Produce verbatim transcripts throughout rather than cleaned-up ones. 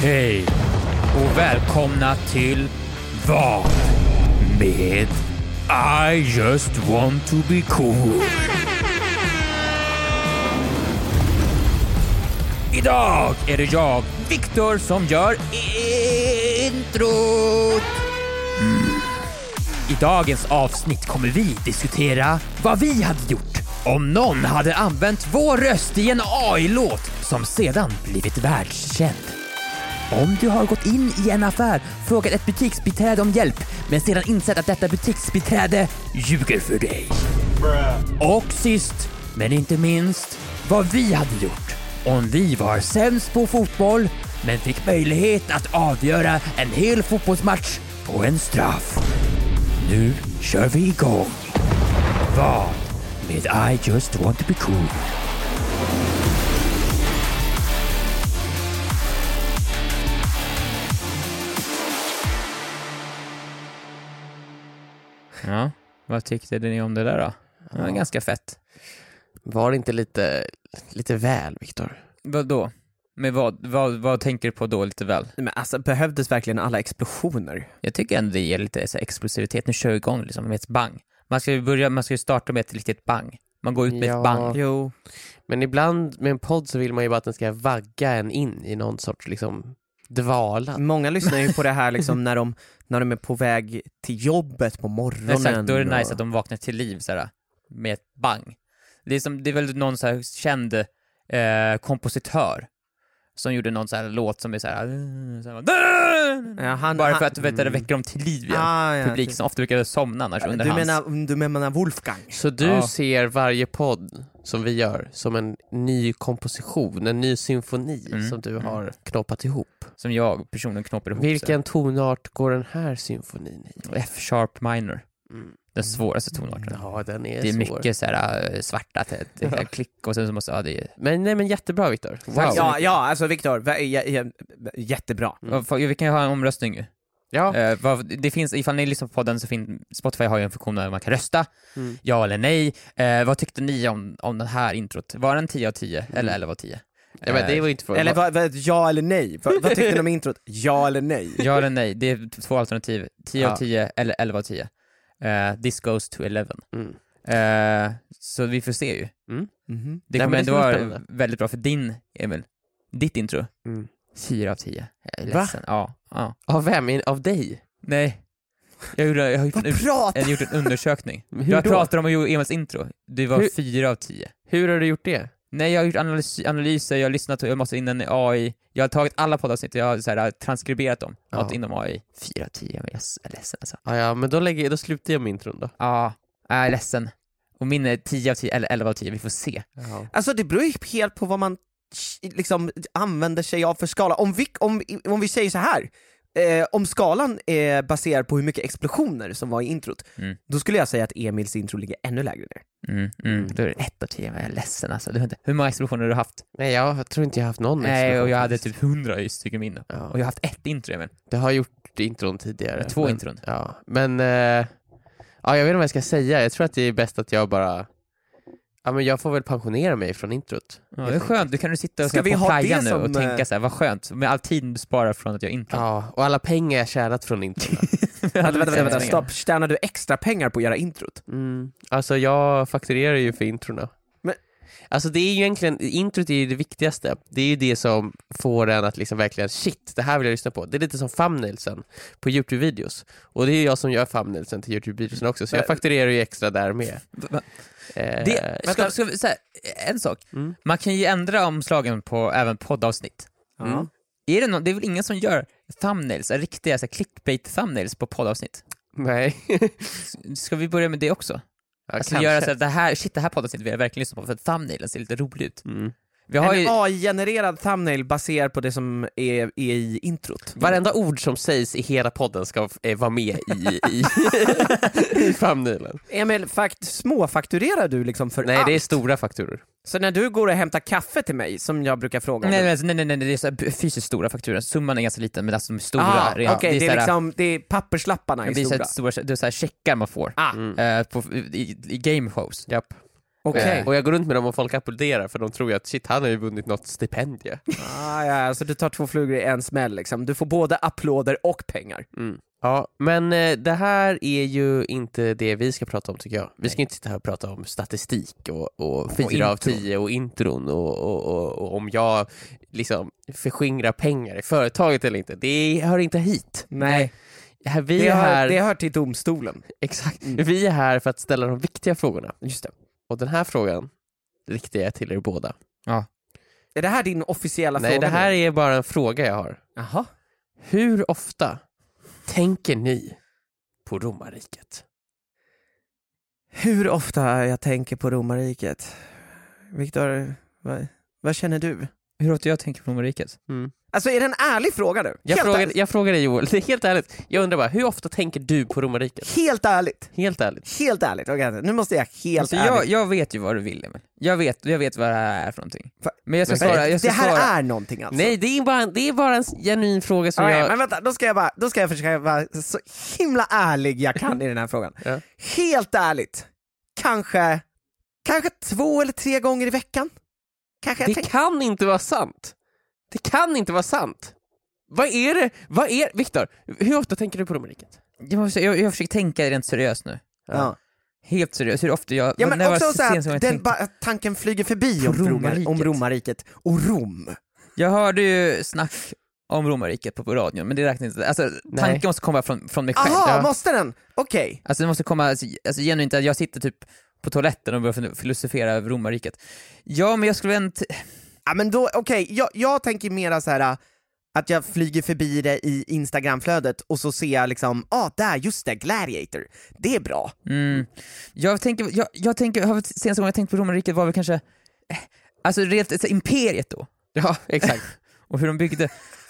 Hej och välkomna till Vad med I just want to be cool. Idag är det jag, Viktor, som gör introt. Mm. I dagens avsnitt kommer vi diskutera vad vi hade gjort om någon hade använt vår röst i en A I-låt som sedan blivit världskänd. Om du har gått in i en affär, frågat ett butiksbiträde om hjälp, men sedan insett att detta butiksbiträde ljuger för dig. Och sist, men inte minst, vad vi hade gjort om vi var sämst på fotboll, men fick möjlighet att avgöra en hel fotbollsmatch på en straff. Nu kör vi igång. Vad med I just want to be cool. Ja, vad tyckte ni om det där då? Det var Ja. ganska fett. Var det inte lite, lite väl, Viktor? Vad då? Men vad, vad, vad tänker du på då lite väl? Men alltså, behövdes verkligen alla explosioner? Jag tycker ändå det ger lite så här explosivitet. Nu kör vi igång liksom med ett bang. Man ska ju börja, man ska ju starta med ett riktigt bang. Man går ut med Ja. ett bang. Jo. Men ibland med en podd så vill man ju bara att den ska vagga en in i någon sorts liksom dvala. Många lyssnar ju på det här liksom när de, när de är på väg till jobbet på morgonen. Exakt, då är det och... nice att de vaknar till liv så här, med ett bang. Det är, som, det är väl någon så här känd eh, kompositör som gjorde någon så här låt som är så här, uh, så här Ja, han, bara han, för att vet, det väcker dem till liv igen. Ah, ja, Publik som ofta brukar somna annars under du, hans. menar, du menar Wolfgang? Så du Ja. ser varje podd som vi gör som en ny komposition, en ny symfoni Mm. som du har knoppat ihop. Som jag personligen knoppar ihop. Vilken tonart går den här symfonin i? F-sharp minor. Mm. Den svåraste tonarten. Ja, den är Det är svår. mycket så här äh, svarta det, det är klick och sen så måste ja, det är, Men nej, men jättebra, Viktor. Wow. Tack så Ja, ja, alltså Viktor, vä- j- j- jättebra. mm. Vi kan ju ha en omröstning ju. Ja. Eh, vad, det finns, ifall ni lyssnar på podden så finns Spotify har ju en funktion där man kan rösta. Mm. Ja eller nej. Eh, vad tyckte ni om, om den här introt? Var den tio av tio Mm. eller elva av tio? Ja, men det var ju inte frågan. Eller vad, vad, ja eller nej? Vad, vad tyckte ni om introt? Ja eller nej? Ja eller nej, det är två alternativ. tio Ja. av tio eller elva av tio. Uh, this goes to eleven. Mm. Uh, så vi får se ju. Mm. Mhm. Det Nej, kommer men det ändå ska bli vara spännande. väldigt bra för din, Emil. Ditt intro. Mm. fyra av tio. Jag är Va? ledsen. Ja, ja. Av vem? Av dig? Nej. Jag, gjorde, jag har gjort Vad en, pratar jag har gjort en undersökning. Hur Jag då? pratade om Emils intro. Det var Hur- fyra av tio. Hur har du gjort det? Nej, jag har gjort analys, analyser, jag har lyssnat, jag måste in en A I. Jag har tagit alla poddavsnitt, jag har så här, transkriberat dem. Ja. Något inom A I. fyra av tio, men jag är ledsen alltså. Ah, ja, men då, lägger, då slutar jag med intron då. Ja, jag är ledsen. Och min är tio av tio eller elva av tio, vi får se. Ja. Alltså det beror ju helt på vad man liksom använder sig av för skala. Om vi, om, om vi säger så här, eh, om skalan är baserad på hur mycket explosioner som var i introt, Mm. då skulle jag säga att Emils intro ligger ännu lägre ner. Mm, mm. Då är det ett av tio, men jag är ledsen alltså. Du vet inte, hur många explosioner har du haft? Nej, jag tror inte jag har haft någon Nej, explosion och jag hade faktiskt. typ hundra i stycken min. Ja. Och jag har haft ett intro, Emil. Det har gjort intron tidigare. Två men, intron. Ja, men eh, ja, jag vet inte vad jag ska säga. Jag tror att det är bäst att jag bara... Ja, men jag får väl pensionera mig från introt. Ja, det är skönt, du kan du sitta och Ska ska vi på ha playan det nu och som, tänka eh, så här, vad skönt. Med all tid du sparar från att jag intro. Ja, och alla pengar jag tjänat från introna. Vänta, vänta, vänta, vänta, stopp. Tjänar du extra pengar på att göra introt? Mm. Alltså jag fakturerar ju för introna. Men- Alltså det är ju egentligen, introt är ju det viktigaste. Det är ju det som får en att liksom verkligen, shit, det här vill jag lyssna på. Det är lite som thumbnailsen på YouTube-videos. Och det är jag som gör thumbnailsen till YouTube-videosen också. Så jag fakturerar ju extra där med. Va- Eh, Det, ska, ska vi, så här, en sak. Mm. Man kan ju ändra omslagen på även poddavsnitt. Mm. Är det, någon, det är väl ingen som gör thumbnails, riktiga så här, clickbait-thumbnails på poddavsnitt? Nej. S- Ska vi börja med det också? Ja, Alltså kanske. göra så här, det här, shit, det här poddavsnittet vill jag verkligen lyssna på för att thumbnailen ser lite rolig ut. Mm. Vi har En ju, A I-genererad thumbnail baserad på det som är, är i introt. Varenda ord som sägs i hela podden ska eh, vara med i, i, i thumbnailen. Emil, fakt, småfakturerar du liksom för Nej, allt? det är stora fakturor. Så när du går och hämtar kaffe till mig, som jag brukar fråga om... nej, nej, nej, nej, nej, det är så här, fysiskt stora fakturer. Summan är ganska liten, men alltså de är stora. Ah, ja, okej, det, är så här- liksom, det är papperslapparna det är blir så stora. här stora, det är så här checkar man får Ah, Mm. eh, på, i, i game shows. Japp. Okej. Och jag går runt med dem och folk applåderar för de tror ju att shit, han har ju vunnit något stipendie. Ah, ja, alltså du tar två flugor i en smäll liksom. Du får både applåder och pengar. Mm. Ja, men eh, det här är ju inte det vi ska prata om tycker jag. Vi ska inte sitta här och prata om statistik och, och fyra av tio och intron och, och, och, och om jag liksom förskingrar pengar i företaget eller inte. Det hör inte hit. Nej, Här, vi det är hör, här, det hör till domstolen. exakt. Vi är här för att ställa de viktiga frågorna. Just det. Och den här frågan riktar jag till er båda. Är det här din officiella Nej, fråga? det här nu? är bara en fråga jag har. Jaha. Hur ofta tänker ni på romarriket? Hur ofta jag tänker på romarriket? Viktor, vad, vad känner du? Hur ofta jag tänker på romarriket? Mm. Alltså är det en ärlig fråga nu? Jag, helt, frågar, ärligt. jag frågar dig Joel, det är helt ärligt. Jag undrar bara, hur ofta tänker du på romarriket? helt ärligt. Helt ärligt. Helt ärligt. Okej, nu måste jag helt Alltså, ärligt. jag, jag vet ju vad du vill, Emil. Jag vet, jag vet vad det här är för någonting. Fa- Men jag ska Men svara, jag ska det här svara. är någonting alltså. Nej, det är, bara, det är bara en genuin fråga som Okej, jag... men vänta, då ska jag bara, då ska jag försöka vara så himla ärlig jag kan i den här frågan. Ja. Helt ärligt. Kanske, kanske två eller tre gånger i veckan. Kanske jag Det tänker. kan inte vara sant. Det kan inte vara sant. Vad är det? Vad är... Viktor, hur ofta tänker du på romarriket? Jag, måste, jag, jag försöker tänka rent seriöst nu. Ja. Helt seriöst, hur ofta jag... Ja, men när var också så senast att gången jag den tänkte- ba- tanken flyger förbi På om romarriket. romarriket. om romarriket och Rom. Jag hörde ju snack om romarriket på, på radion, men det räknas inte. Alltså, tanken måste komma från, från mig själv. Aha, Ja. måste den? Okej. Alltså det måste komma, alltså, alltså genuint att jag sitter typ på toaletten och börjar filosofera över romarriket. Ja, men jag skulle inte... Ja, men då, okej, jag, jag tänker mera så här äh, att jag flyger förbi det i Instagramflödet och så ser jag liksom, ah, där, just det, Gladiator. Det är bra. Mm. Jag tänker, jag, jag tänker, har senaste gången jag tänkt på romarriket var väl kanske, eh, alltså rent alltså, imperiet då. Ja, exakt. Och hur de byggde.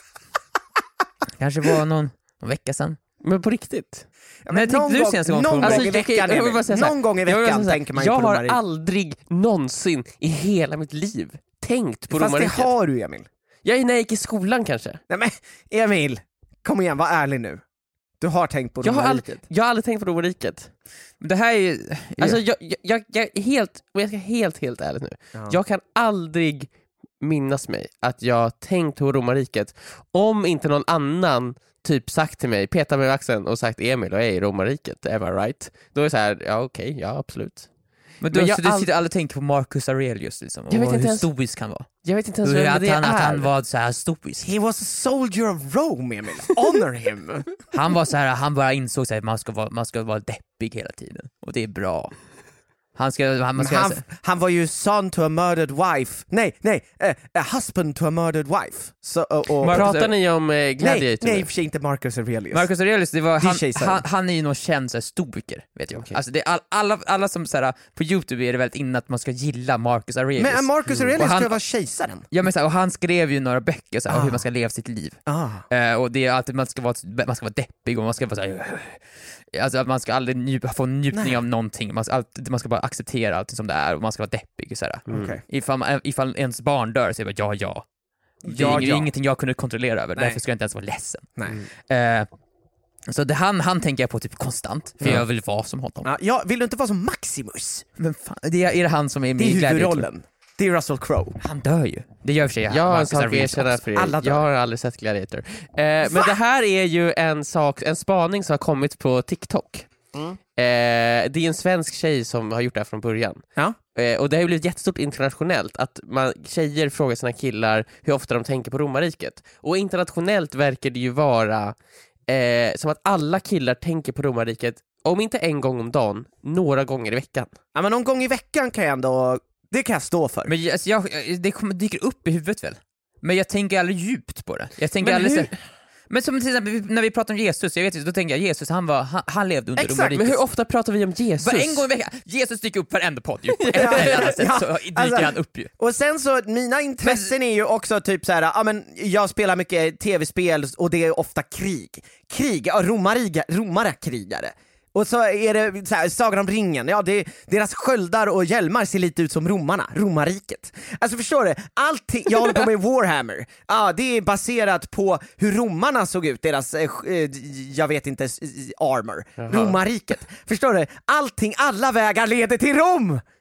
Kanske var någon, någon vecka sedan. Men på riktigt. Ja, När tänkte någon du gång- senaste gången på någon romarriket? gång i Alltså, jag- veckan, jag vill bara Emil. säga så här. Någon gång i Jag vill bara veckan säga så här, tänker man ju jag på har romarriket. aldrig någonsin i hela mitt liv tänkt på Fast det romarriket. har du, Emil. Jag är när jag gick i skolan kanske. Nej men, Emil, kom igen, var ärlig nu. Du har tänkt på Jag har, romarriket. aldrig, jag har aldrig tänkt på romarriket. Men det här är ju... Alltså jag, jag, jag, jag är helt, och jag ska helt, helt ärligt nu. Ja. Jag kan aldrig minnas mig att jag tänkt på romarriket om inte någon annan typ sagt till mig, petat mig i axeln och sagt Emil och jag är i romarriket, am I right? Då är det så här, ja okej, okay, ja absolut. Men du, Men jag så du all- sitter aldrig och tänker på Marcus Aurelius liksom, och Jag vet inte hur ens- stoisk han var. Jag vet inte ens Hur vem att, det han, är. att han var så här stoisk. He was a soldier of Rome, Emil. Honor him. Han var så här, han bara insåg att man ska vara, man ska vara deppig hela tiden. Och det är bra. Han ska, han, man Men ska han, han var ju son to a murdered wife. Nej, nej, eh, a husband to a murdered wife. Så, och, och, Marcus- Pratar ni om eh, nej, Gladiator? nej, i och för sig inte Marcus Aurelius. Marcus Aurelius, det var, Det är han, kejsaren. han, han är ju någon känd så här, stoiker, vet jag. Okej. Alltså det är all, alla, alla som så här, på YouTube är det väldigt inne att man ska gilla Marcus Aurelius. Men Marcus Aurelius Och han- tror jag var kejsaren. Ja, men så här, och han skrev ju några böcker så här, Ah. hur man ska leva sitt liv. Ah. Eh, och det är alltid, man ska vara, man ska vara deppig och man ska vara så här, alltså att man ska aldrig nju, få njutning Nej. av någonting, man ska, alltid, man ska bara acceptera allt som det är och man ska vara deppig så här. Mm. Okej. Ifall, man, ifall ens barn dör så är det bara ja, ja. Det är Ja, ing- ja. ingenting jag kunde kontrollera över, Nej. därför ska jag inte ens vara ledsen. Nej. Eh, så det, han, han tänker jag på typ konstant, för Ja. jag vill vara som honom. Ja, ja, vill du inte vara som Maximus? Men fan, det är, är det han som är med Det är i Gladiator? huvudrollen. Det är Russell Crowe. Han dör ju. Det gör i och för sig Jag har en Marcus sak att Aurelius erkänna också. för er. Alla dör. Jag har aldrig sett Gladiator. Eh, men det här är ju en sak, en spaning som har kommit på TikTok. Mm. Eh, det är en svensk tjej som har gjort det här från början. Ja. Eh, och det har ju blivit jättestort internationellt att man, tjejer frågar sina killar hur ofta de tänker på romarriket. Och internationellt verkar det ju vara eh, som att alla killar tänker på romarriket, om inte en gång om dagen, några gånger i veckan. Ja, men någon gång i veckan kan jag ändå, det kan jag stå för. Men alltså, jag, det kommer, dyker upp i huvudet väl? Men jag tänker aldrig djupt på det. Jag tänker Men aldrig hur- så, men som till exempel när vi pratar om Jesus, jag vet inte, då tänker jag Jesus, han, var, han, han levde under Exakt, romarriket. Men hur ofta pratar vi om Jesus? Var en gång i veckan, Jesus dyker upp varenda podd ju. På ett eller annat sätt Ja, så dyker alltså- han upp ju. Och sen så, mina intressen är ju också typ så här, ja men jag spelar mycket tv-spel och det är ofta krig. Krig, ja, romariga, romarakrigare. Och så är det så här, Sagan om ringen, ja det, deras sköldar och hjälmar ser lite ut som romarna, romariket. Alltså förstår du, allting, jag håller på med Warhammer, ja det är baserat på hur romarna såg ut, deras, eh, jag vet inte, armor, romariket. Förstår du, allting, alla vägar leder till Rom!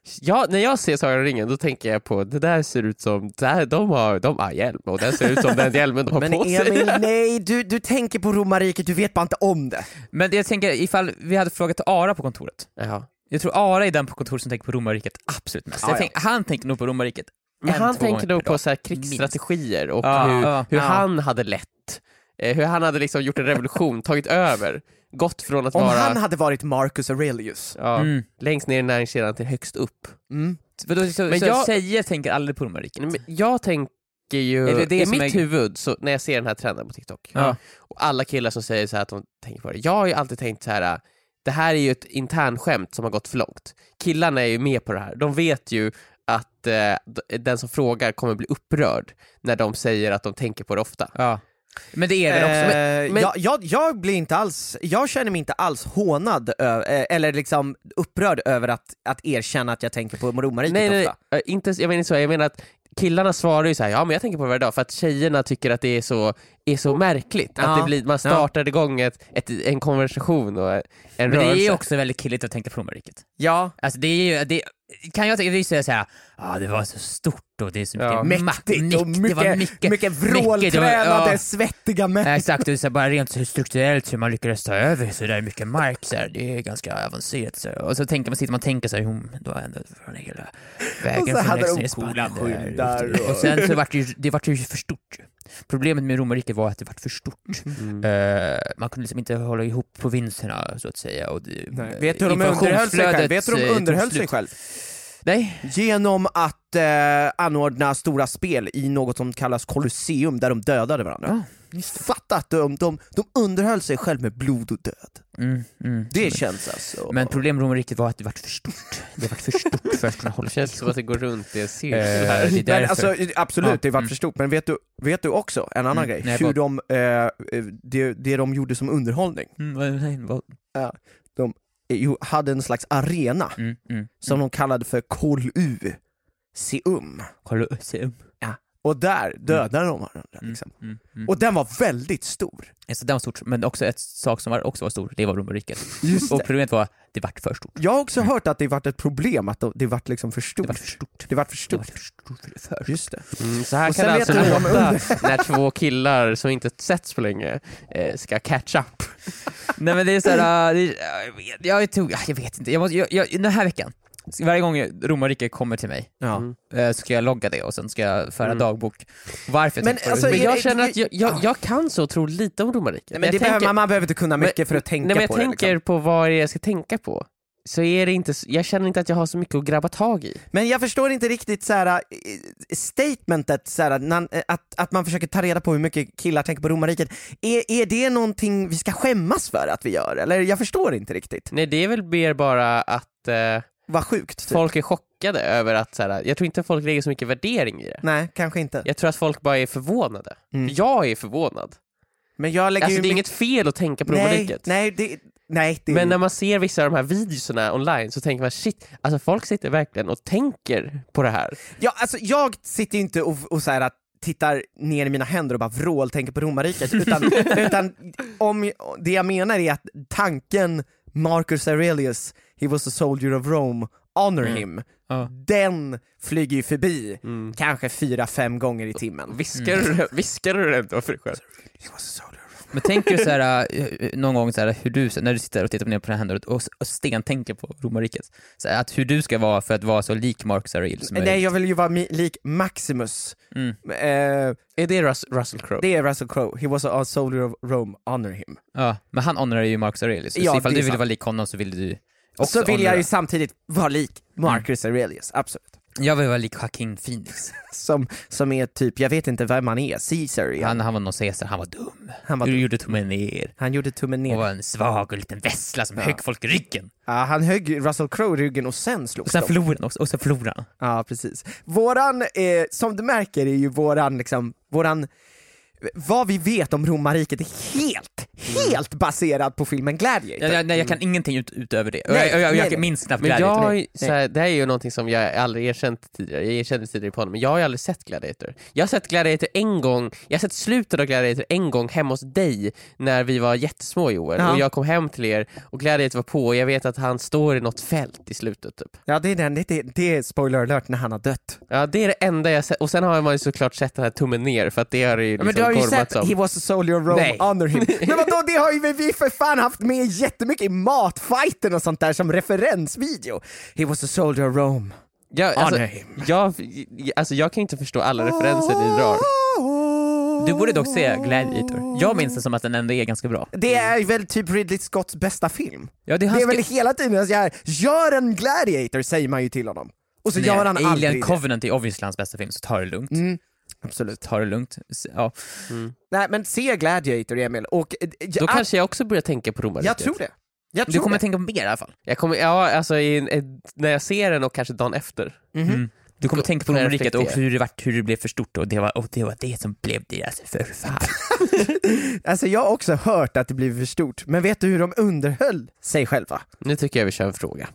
Ja, när jag ser Sagan om ringen då tänker jag på det där ser ut som det här, de har de har hjälm och den ser ut som den hjälmen de har Men på sig. Emil, nej, du, du tänker på romarriket, du vet bara inte om det. Men jag tänker, ifall vi hade frågat Ara på kontoret. Jaha. Jag tror Ara är den på kontoret som tänker på romarriket absolut mest. Ja, jag tänk, han tänker nog på romarriket. Men en, han två tänker gånger nog per på dag. så här krigsstrategier och Ja, hur, ja, hur ja. han hade lett, eh, hur han hade liksom gjort en revolution, tagit över, gått från att Om vara han hade varit Marcus Aurelius. ja, Mm. längst ner i näringskedjan till högst upp. Mm. För då, så, Men så jag- tjejer tänker aldrig på romarriket. Men jag tänker ju, Är det det i som mitt är- huvud, så när jag ser den här trenden på TikTok, Ja. och alla killar som säger så här att de tänker på det, jag har ju alltid tänkt så här: det här är ju ett internskämt som har gått för långt. Killarna är ju med på det här, de vet ju att eh, d- den som frågar kommer bli upprörd när de säger att de tänker på det ofta. Ja. Men det är det också. Men, Eh, men- jag, jag, jag blir inte alls, jag känner mig inte alls hånad ö, eh, eller liksom upprörd över att, att erkänna att jag tänker på romarriket Nej, nej, ofta. nej. Inte, jag menar inte så, jag menar att killarna svarar ju så här: ja men jag tänker på det varje dag, för att tjejerna tycker att det är så, är så märkligt. Ja. Att det blir, man startar igång ett, ett, en konversation och en men rörelse. det är ju också väldigt killigt att tänka på romarriket. Ja, Alltså det är ju, det, kan jag tänka säga såhär, ja det var så stort och det är så mycket Ja. makt, mäktigt och det mycket, var mycket, mycket, vråltränade, det var- ja. svettiga män. Exakt, det är så här, bara rent strukturellt hur man lyckades ta över så där mycket mark så här, det är ganska avancerat så här. Och så tänker man, sitter man tänker så här, hon, då var ändå från hela vägen Och så från hade de Leksand i Spanien coola där. skyddar och- Och sen så vart det ju, det vart ju för stort. Problemet med romarriket var att det vart för stort. Mm. Eh, man kunde liksom inte hålla ihop provinserna så att säga. Och det, Nej. Vet du hur de underhöll sig själv? Vet du hur de eh, underhöll tog sig slut. själv? Nej. Genom att eh, anordna stora spel i något som kallas Colosseum där de dödade varandra. Ja, Fatta att de, de, de underhöll sig själv med blod och död. Mm, mm. Det känns alltså... Men problemet med romarriket var att det vart för stort. Det vart för stort för att kunna hålla Det känns som att det går runt i en cirkel Eh, här. det är Men, därför. alltså, absolut, Ja, det var mm. för stort. Men vet du, vet du också en annan Mm, grej? nej, Hur vad- de, eh, det, det de gjorde som underhållning. Mm, vad- nej, vad- De eh, jo, hade en slags arena mm, mm. som de kallade för Colosseum. Colosseum. Och där dödade de varandra. Mm, Liksom. mm, mm. Och den var väldigt stor. Så det var stort, men också ett sak som var, också var stor, det var romarriket. Just Och det. problemet var, det vart för stort. Jag har också hört att det varit ett problem, att det varit liksom för Det stort. vart för stort. Det vart för Det stort. vart för stort. För stort. Just det. Mm, så här Och kan sen det vet alltså du vad de låta när två killar som inte setts på länge eh, ska catch up. Nej men det är såhär, uh, det är, jag, jag, tog, jag vet inte, jag måste, jag, jag, den här veckan, varje gång romarriket kommer till mig, Ja. Mm. eh, så ska jag logga det och sen ska jag föra Mm. dagbok. Varför jag Men tänkte på alltså, det. Men är jag det- känner att jag, jag, Ja. jag kan så otroligt lite om romarriket. Nej, men det jag behöver, tänker- man, man behöver inte kunna mycket Men- för att tänka Nej, men jag på tänker det. Liksom. på vad det är jag ska tänka på. Så är det inte, s- jag känner inte att jag har så mycket att grabba tag i. Men jag förstår inte riktigt så här, eh, statementet, så här, när, att, att man försöker ta reda på hur mycket killar tänker på romarriket. Är, är det någonting vi ska skämmas för att vi gör? Eller jag förstår inte riktigt. Nej, det är väl mer bara att eh, Vad sjukt. Typ. folk är chockade över att så här, jag tror inte folk lägger så mycket värdering i det. Nej, kanske inte. Jag tror att folk bara är förvånade. Mm. Jag är förvånad. Men jag lägger Alltså ju det är mycket- inget fel att tänka på nej, romarriket. nej, det, nej, det Men när man ser vissa av de här videorna online så tänker man shit, alltså folk sitter verkligen och tänker på det här. Ja, alltså, jag sitter ju inte och, och så här, att tittar ner i mina händer och bara vrål tänker på romarriket, utan, utan om, det jag menar är att tanken Marcus Aurelius, he was a soldier of Rome, honor Mm. him, Ja. den flyger ju förbi Mm. kanske fyra, fem gånger i timmen. Viskar, du, viskar du det ändå för dig själv? He was a soldier of Rome. Men tänker du såhär, uh, någon gång såhär, hur du, när du sitter och tittar ner på dina händer och, och sten tänker på romarriket, såhär, att hur du ska vara för att vara så lik Marcus Aurelius som Nej, möjligt. jag vill ju vara mi- lik Maximus. Mm. Eh, Är det Rus- Russell Crowe? det är Russell Crowe, he was a soldier of Rome, honor him. Ja, men han honorar ju Marcus Aurelius, Ja, så ifall det är du ville sant. vara lik honom så ville du Och också så vill jag honora. ju samtidigt vara lik Marcus Aurelius, absolut. Jag vill vara lik Joaquin Phoenix. Som, som är typ, jag vet inte vem han är, Caesar ja. Han, han var någon Caesar, han var dum. Han var Du dum. gjorde tummen ner. Han gjorde tummen Och ner. var en svag och liten vessla som Ja. högg folk i ryggen. Ja, han högg Russell Crowe i ryggen och sen Och slogs sen de. förlorade han också, och sen förlorade han. Ja, precis. Våran, eh, som du märker är ju våran, liksom, våran, vad vi vet om romarriket är helt, helt baserad på filmen Gladiator. Jag, jag, nej, jag kan ingenting ut, utöver det. Nej, jag, jag, jag, nej, jag minns knappt Men Gladiator. jag, Nej. så här, det här är ju någonting som jag aldrig erkänt tidigare. Jag erkände tidigare på honom, men jag har ju aldrig sett Gladiator. Jag har sett Gladiator en gång, jag har sett slutet av Gladiator en gång hemma hos dig när vi var jättesmå, Joel. Ja. Och jag kom hem till er och Gladiator var på och jag vet att han står i något fält i slutet typ. Ja, det är den, det, är- det är spoiler alert när han har dött. Ja, det är det enda jag sett. Och sen har man ju såklart sett den här tummen ner för att det har ju liksom Men du har ju gormat sett som. He was a soldier of Rome, Nej. honor him. Men vadå, det har ju vi för fan haft med jättemycket i matfighten och sånt där som referensvideo. He was a soldier of Rome. Jag, alltså, Honor him. jag, alltså jag kan inte förstå alla referenser ni drar. Du borde dock se Gladiator. Jag minns det som att den ändå är ganska bra. Det är väl typ Ridley Scotts bästa film. Ja, det är, Det är hans väl hela tiden så här, gör en Gladiator säger man ju till honom. Och så gör han aldrig Alien det. Covenant är obviously hans bästa film, så ta det lugnt. Mm, absolut. Ta det lugnt. S- Ja. Nej men se Gladiator, Emil. Och, eh, Då jag, kanske jag också börjar tänka på romarriket. jag tror det. Jag Du tror kommer det. tänka på mer i alla fall. Jag kommer, ja, alltså i, i, när jag ser den och kanske dagen efter. Mhm. Mm. Du kommer tänka på Får jag romarriket och reflektera? hur det, var, hur det blev för stort och det var, och det var det som blev deras förfall. Alltså jag har också hört att det blev för stort, men vet du hur de underhöll sig själva? Nu tycker jag vi kör en fråga.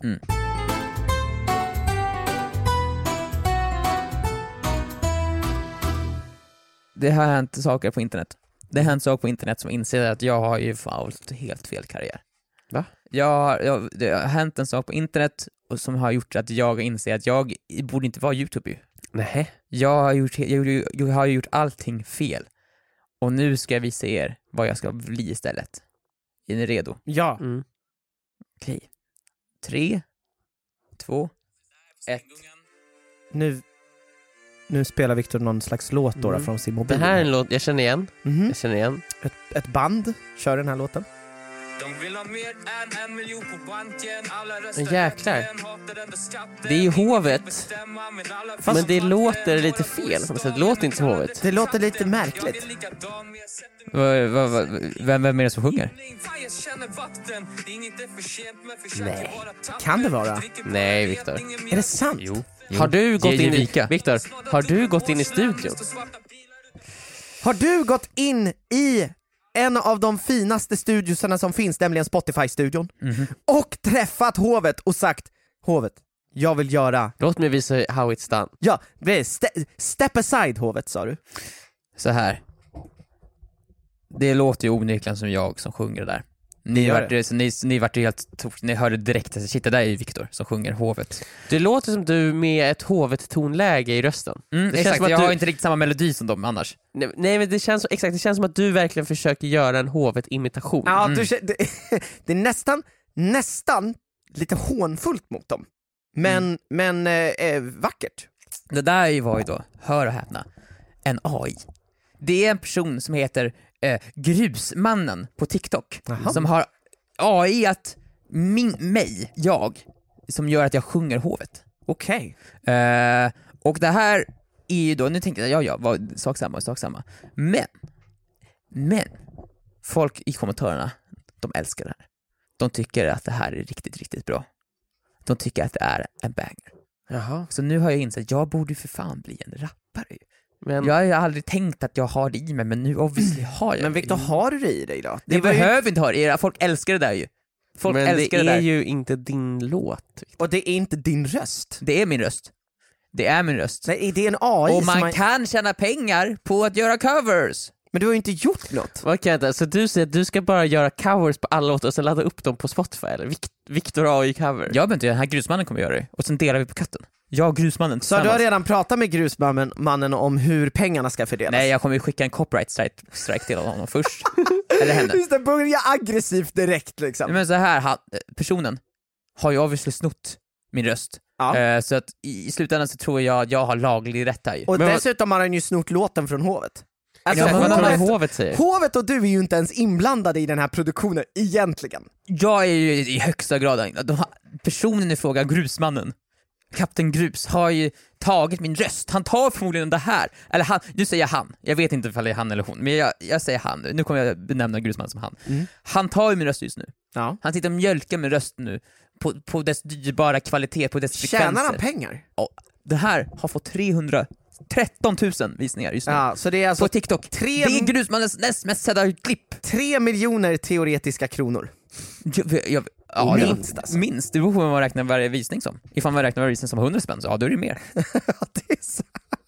Det har hänt saker på internet. Det har hänt saker på internet som inser att jag har ju valt helt fel karriär. Va? Jag, har- jag, det har hänt en sak på internet och som har gjort att jag inser att jag borde inte vara YouTube ju. Nej. Jag har gjort, jag, gjorde- jag har gjort allting fel. Och nu ska jag visa er vad jag ska bli istället. Är ni redo? Ja. Mm. Okej. Tre, två, ett. Nu, nu spelar Victor någon slags låt då, Mm. från sin Det mobil. här är en låt, jag känner igen. Mhm. Jag känner igen. ett, ett band kör den här låten. De vill ha mer än en miljon på banken. Alla Men röstar jäklar. äntligen, hatar den beskattningen. Det är ju hovet. Bestämma med alla Fast- Men det låter lite fel på något sätt. Det låter inte som hovet. Det låter lite märkligt. Va, va, va, vem, vem är det som sjunger? Nej. Kan det vara? Nej, Viktor. Är det sant? Jo. Har du gått J J in i... Vika. Viktor, har du gått in i studion? Har du gått in i en av de finaste studiosarna som finns, nämligen Spotify-studion, Mhm. och träffat hovet och sagt, hovet, jag vill göra, Låt mig visa how it's done. ja, ste- step aside hovet, sa du. Så här. Det låter ju onekligen som jag som sjunger det där. Ni gör vart, det. Så ni, ni vart ju helt tok- ni hörde direkt att shit, det där är ju Viktor som sjunger hovet. Det låter som du med ett hovet tonläge i rösten. Mm, Det känns exakt, som att jag du- har inte riktigt samma melodi som dem annars. Nej, nej men det känns, exakt, det känns som att du verkligen försöker göra en hovet-imitation. Ja, Mm. du, kä- det, det är nästan, nästan lite hånfullt mot dem. Men, men eh, eh, vackert. Det där var ju då, hör och häpna, en A I. Det är en person som heter eh, Grusmannen på TikTok. Jaha. Som har A I att min, mig, jag, som gör att jag sjunger hovet. Okej. Eh, och det här är ju då, nu tänkte jag, ja ja, vad, sak samma, sak samma. Men, men, folk i kommentarerna, de älskar det här. De tycker att det här är riktigt, riktigt bra. De tycker att det är en banger. Jaha. Så nu har jag insett att jag borde för fan bli en rappare ju. Men, Jag har ju aldrig tänkt att jag har det i mig, men nu obviously har jag Men det. Victor, har du det i dig då? Det var ju- behöver inte ha det, folk älskar det där ju. Folk men det älskar det, är där. ju inte din låt. Och det är inte din röst. Det är min röst. Det är min röst. Nej, det är en A I Och som man har... kan tjäna pengar på att göra covers. Men du har ju inte gjort något. Vad kan jag, så du säger att du ska bara göra covers på alla låtar och sen ladda upp dem på Spotify, eller? Vic- Victor A I cover. Jag behöver inte göra, den här grusmannen kommer göra det. Och sen delar vi på katten. Jag och grusmannen Så du har tillsammans. redan pratat med grusmannen mannen om hur pengarna ska fördelas? Nej, jag kommer ju skicka en copyright strike, strike till honom först. Eller henne. Just det, börja aggressivt direkt liksom. Men så här, han, personen har ju obviously snott min röst. Ja. Eh, så att i, i slutändan så tror jag att jag har laglig rätt här ju. Och Men vad- dessutom har han ju snott låten från hovet. Alltså, Exakt, vad tror du hovet, hovet säger? hovet och du är ju inte ens inblandade i den här produktionen egentligen. Jag är ju i högsta grad, de har, personen i fråga, grusmannen, Kapten Grus, har ju tagit min röst. Han tar förmodligen det här. Eller han, nu säger jag han. Jag vet inte ifall det är han eller hon, men jag, jag säger han. Nu kommer jag benämna grusmannen som han. Mm. Han tar ju min röst just nu. Ja. Han sitter och mjölkar min röst nu på, på dess dyrbara kvalitet, på dess frekvenser. Tjänar han pengar? Ja, det här har fått trehundra tretton tusen visningar just nu. Ja, så det är alltså på TikTok. tre, Det är Grusmannens näst mest sedda klipp. tre miljoner teoretiska kronor. Jag, jag, ja, Minst, det, alltså. Minst, det beror på vad man räknar varje visning som. Ifall man räknar varje visning som hundra spänn, så ja, då är det mer. Ja, det är så.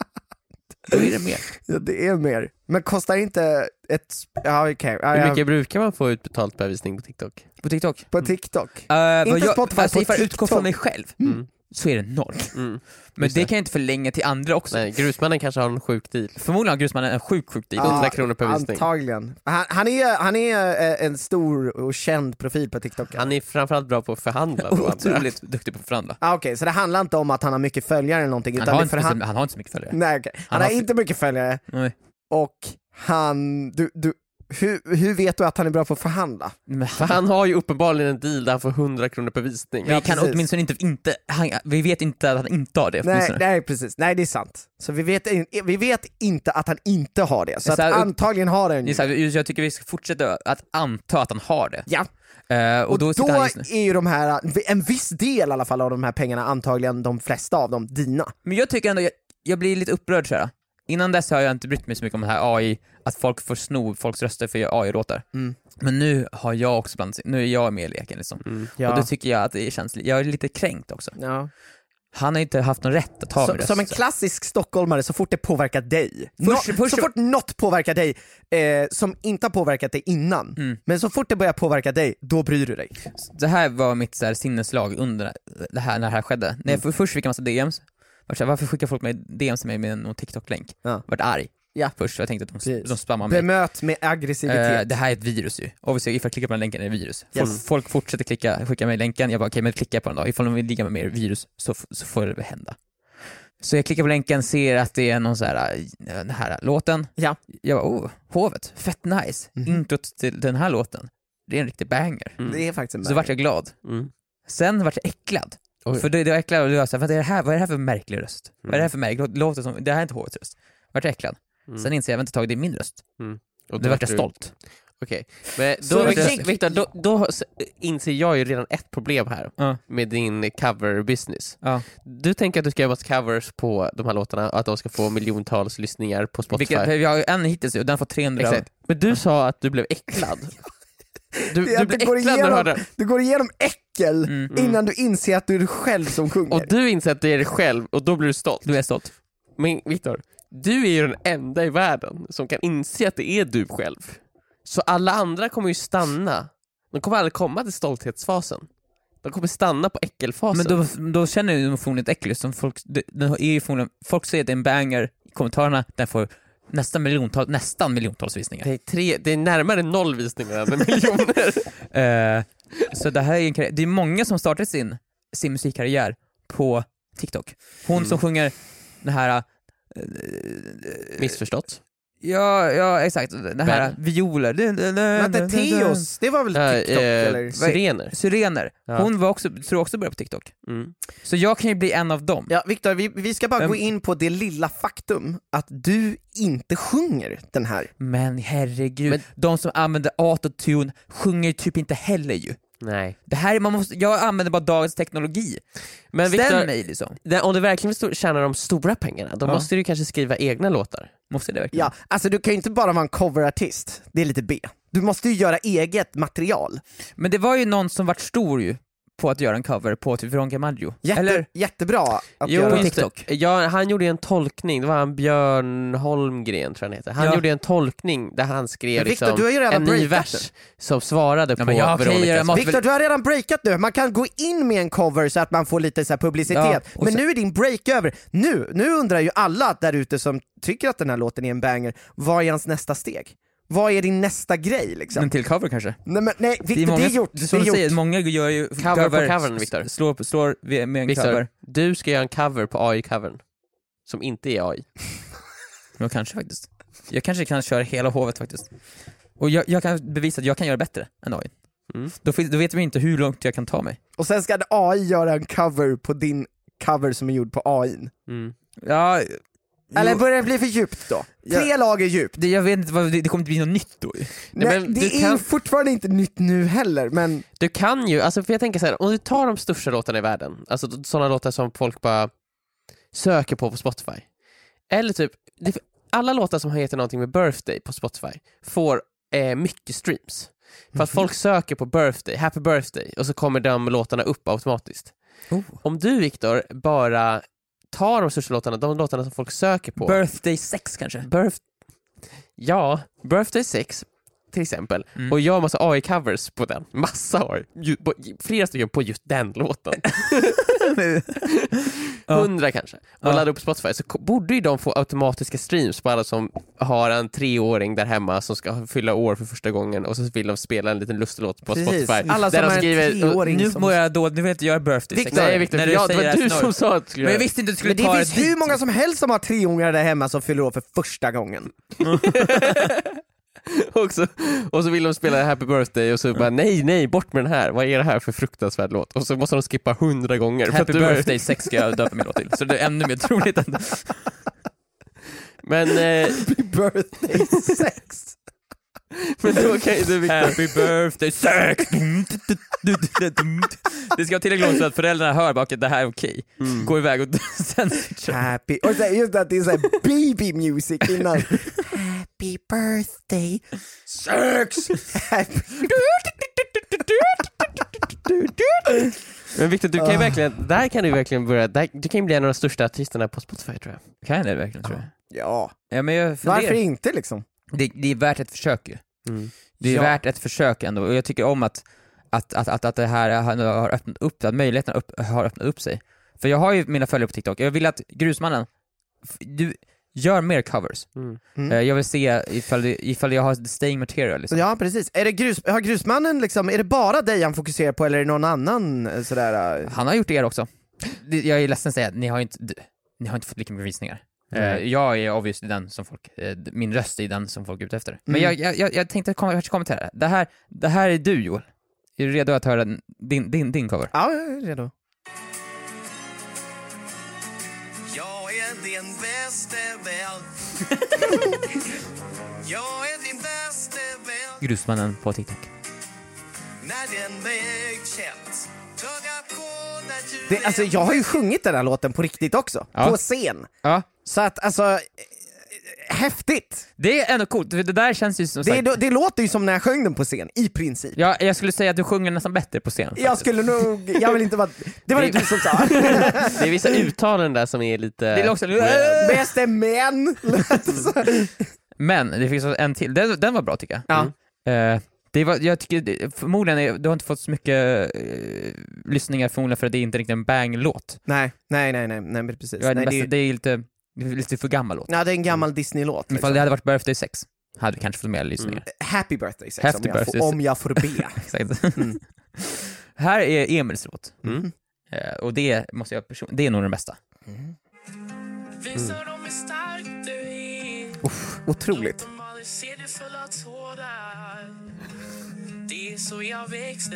Då är det mer. Ja, det är mer. Men kostar inte ett... Ja, okej. Ja, Hur ja. mycket brukar man få utbetalt per visning på TikTok? På TikTok. På TikTok. Uh, vad Inte jag, Spotify, alltså, på ifall jag utgår TikTok. från mig själv, Mm. så är det noll. Mm. Men Just det det. kan jag inte förlänga till andra också. Nej, Grusmannen kanske har en sjuk deal. Förmodligen har Grusmannen en sjuk sjuk deal. hundra kronor per visning. Antagligen. Han, han, är, han är eh, en stor och känd profil på TikTok. Han är framförallt bra på att förhandla. med andra. Otroligt duktig på att förhandla. Ah, Okej, så det handlar inte om att han har mycket följare eller någonting, Han utan har, det inte, är för han... speciellt- han har inte så mycket följare. Nej, okej. Han, Han har har- inte mycket följare, Nej. och han... Du, du, hur, hur vet du att han är bra på att förhandla? Men För han har ju uppenbarligen en deal där han får hundra kronor per visning. vi Ja, kan precis. åtminstone inte, inte han, vi vet inte att han inte har det. Nej, åtminstone. nej, precis. Nej, det är sant. Så vi vet, in- vi vet inte att han inte har det, så, Så att här, antagligen har han Det är ju. så här, jag tycker vi ska fortsätta att anta att han har det. Ja. Eh, och, Och då, då, sitter han just nu. är ju de här, en viss del i alla fall av de här pengarna, antagligen de flesta av dem, dina. Men jag tycker ändå, jag, jag blir lite upprörd så här. Innan dess har jag inte brytt mig så mycket om det här A I, att folk får sno folks röster för att göra A I-låtar. Mm. Men nu har jag också bland, nu är jag med i leken liksom. Mm. Ja. Och då tycker jag att det känns, jag är lite kränkt också. Ja. Han har inte haft någon rätt att ta Så, min som en röst. klassisk stockholmare, så fort det påverkar dig, Först- nå- först- så fort något påverkar dig eh, som inte har påverkat dig innan, Mm. men så fort det börjar påverka dig, då bryr du dig. Det här var mitt så här, sinneslag under det här, när det här skedde. När jag för, först fick en massa D Ms, var så här, varför skickar folk mig D Ms till mig med någon TikTok-länk? Ja. Vart arg. Ja. Först, så jag tänkte att de, Precis. de spammar mig. Bemöt med aggressivitet. Eh, det här är ett virus ju. Och ifall jag klickar på den länken är det virus. Folk, Yes. folk fortsätter klicka, skicka mig länken, jag bara okej, men klicka på den då. Ifall de vill ligga med mer virus så, så får det väl hända. Så jag klickar på länken, ser att det är någon så här, äh, den här låten. Ja. Jag bara, oh, hovet, fett nice. Mhm. Introt till den här låten, det är en riktig banger. Mm. Det är faktiskt en Så vart jag glad. Mm. Sen vart jag äcklad. Oj. För det, det var äcklad och det var så här, vad är det här, vad är det här för märklig röst? Vad är det här Mm. för märklig, lå- låter som, det här är inte hovets röst. Vart jag äcklad. Mm. Sen inser jag, jag har inte tagit det i min röst. Och Då vart jag du- stolt. Okej, men Så då, det Victor, gick- Victor, då, då s- inser jag ju redan ett problem här Ja. med din cover-business. Ja. Du tänker att du ska göra massa covers på de här låtarna och att de ska få miljontals lyssningar på Spotify. Vilket, jag har ju en hittills och den får trehundra. Exakt. Men du sa att du blev äcklad. Du, Det är du att blev det går äcklad när du igenom- hörde. Du går igenom äckel Mm. innan du inser att du är du själv som sjunger. Och du inser att det är dig själv och då blir du stolt. Då är jag stolt. Men Victor, du är ju den enda i världen som kan inse att det är du själv. Så alla andra kommer ju stanna. De kommer aldrig komma till stolthetsfasen. De kommer stanna på äckelfasen. Men då, då känner jag ju förmodligen ett äckligt som folk, det, den är ju förmodligen, folk säger att det är en banger i kommentarerna, den får nästan miljontals, nästan miljontals visningar. det, är tre, det är närmare noll visningar än miljoner. Eh, så det här är en karriär, det är många som startar sin, sin musikkarriär på TikTok. Hon Mm. som sjunger den här Missförstått. ja, ja exakt, den här Ben. violer. Vänta, Teos, det var väl Ja, TikTok eh, eller? Sirener. Syrener. Ja. Hon var också, tror jag också började på TikTok. Mm. Så jag kan ju bli en av dem. Ja, Victor, vi, vi ska bara Vem- gå in på det lilla faktum att du inte sjunger den här. Men herregud, Men- de som använder autotune sjunger ju typ inte heller ju. Nej. Det här är, man måste, jag använder bara dagens teknologi. Men Ställ Victor, mig liksom. det- om du verkligen vill stå- tjäna de stora pengarna, då Ja. måste du kanske skriva egna låtar. Måste det verkligen? Ja, alltså du kan ju inte bara vara en coverartist, det är lite B. Du måste ju göra eget material. Men det var ju någon som vart stor ju på att göra en cover på typ Veronica Maggio. Jätte, Eller? Jättebra att Jo, göra. på just det. TikTok. Ja, han gjorde ju en tolkning, det var han Björn Holmgren tror jag han heter. Han Ja. gjorde en tolkning där han skrev Men Victor, liksom du har ju redan en ny breakat vers som svarade Ja, på men jag kan Veronicas. göra mat- Victor, du har redan breakat nu, man kan gå in med en cover så att man får lite så här publicitet, Ja, och men sen- nu är din break över. Nu, nu undrar ju alla där ute som tycker att den här låten är en banger, vad är hans nästa steg? Vad är din nästa grej liksom? En till cover kanske? Nej, men, nej Victor, det är, många, gjort, det är det som är du säger, gjort. många gör ju Cover på covern, Victor. Slår, slår med en Victor, cover. du ska göra en cover på A I-covern som inte är A I. Ja, kanske faktiskt. Jag kanske kan köra hela hovet faktiskt. Och jag, jag kan bevisa att jag kan göra bättre än A I. Mm. Då, finns- då vet vi inte hur långt jag kan ta mig. Och sen ska A I göra en cover på din cover som är gjord på A I. Mm. Ja, Eller jo, börjar det bli för djupt då? Ja. Tre lager djupt. det, jag vet inte, vad, det, det kommer inte bli något nytt då ju. Nej, men det du är kan- ju fortfarande inte nytt nu heller, men Du kan ju, alltså för jag tänker så här, om du tar de största låtarna i världen, alltså sådana låtar som folk bara söker på på Spotify. Eller typ, det, alla låtar som heter någonting med birthday på Spotify får eh, mycket streams. För att folk söker på birthday, happy birthday, och så kommer de låtarna upp automatiskt. Oh. Om du, Viktor, bara tar de största låtarna, de låtarna som folk söker på. Birthday sex kanske? Birth... Ja, Birthday sex till exempel. Mm. Och jag har massa A I-covers på den. Massa A I. Ju- på- Flera stycken på just den låten. Hundra kanske. Och Ja. laddar upp Spotify så ko- borde ju de få automatiska streams på alla som har en treåring där hemma som ska fylla år för första gången och så vill de spela en liten lustig låt på Precis. Spotify. Alla som där de är skriver, treåring Nu som... mår jag då, nu vill inte göra birthday sex. Victor, Nej, Victor, När du ja, det säger var du snarare. som sa att du skulle Men jag göra visste inte att du skulle Men det ta finns ett hur hit. många som helst som har tre ungar där hemma som fyller år för första gången. och, så, och så vill de spela Happy Birthday och så bara nej, nej, bort med den här. Vad är det här för fruktansvärd låt? Och så måste de skippa hundra gånger. för Happy att du- birthday sex ska jag döpa min låt till. Så det är ännu mer troligt än Men, eh, Birthday sex. men då kan ju du, Victor, Happy birthday sex. Det ska vara tillräckligt långt så att föräldrarna hör bara att det här är okej. Mm. Gå iväg och sen Happy. Och så, just att det är så här baby music innan. Happy birthday sex. Happy... Men Victor, du kan ju Ah. verkligen, där kan du verkligen börja, där, du kan ju bli en av de största artisterna på Spotify, tror jag. kan det verkligen, tror jag. Ja, Ja, men jag varför funderar. inte liksom? Det, det är värt ett försök ju. Mm. Det är Ja. värt ett försök ändå. Och jag tycker om att, att, att, att, att det här har har öppnat upp, att möjligheten upp, har öppnat upp sig. För jag har ju mina följare på TikTok. Jag vill att Grusmannen, f- du gör mer covers. Mm. Mm. Eh, Jag vill se ifall, det, ifall jag har staying material. Liksom. Ja, precis. Är det grus, har Grusmannen liksom, är det bara dig han fokuserar på eller är det någon annan eh, sådär? eh? Han har gjort er också. Det- Jag är ledsen att säga att ni har inte, d- ni har inte fått lika mycket visningar. Eh, Nej. Jag är obviously den som folk, eh, min röst är den som folk är ute efter. Men Mm. jag, jag, jag, jag tänkte kom, jag kommentera. Det här, det här är du, Joel. Är du redo att höra din, din, din cover? Ja, jag är redo. Jag är din bäste vän. Jag är din bäste vän. Grusmannen på TikTok. När den väg känns tunga på när du Det, alltså, jag har ju sjungit den här låten på riktigt också, Ja. på scen. Ja, Så att alltså, eh, häftigt. det är ändå coolt, för det där känns ju som Det, sagt... det låter ju som när jag sjöng den på scen, i princip. Ja, jag skulle säga att du sjunger nästan bättre på scen. Jag skulle nog, jag vill inte vara, det var det du som sa. Det är vissa uttalanden där som är lite... Det är också... Bäste män. Men det finns en till, den, den var bra tycker jag. Ja. Eh, det var, jag tycker, det- förmodligen, är, du har inte fått så mycket eh, lyssningar förmodligen för att det är inte riktigt en bang-låt. Nej, nej, nej, nej, nej men precis. Ja, det, Nej, det, bästa, är, det är lite, det är lite för gammal låt. ja, det är en gammal Disney-låt. Ifall Liksom. det hade varit Birthday sex hade vi kanske fått mer lyssningar. Happy birthday sex, Happy om, jag birthday får, sex. om jag får be. Exakt. Mm. Här är Emils låt. Mm. Eh, och det måste jag person- det är nog den bästa. Visa dem hur stark du är. Otroligt. De aldrig ser dig full av tårar. Det är så jag växte.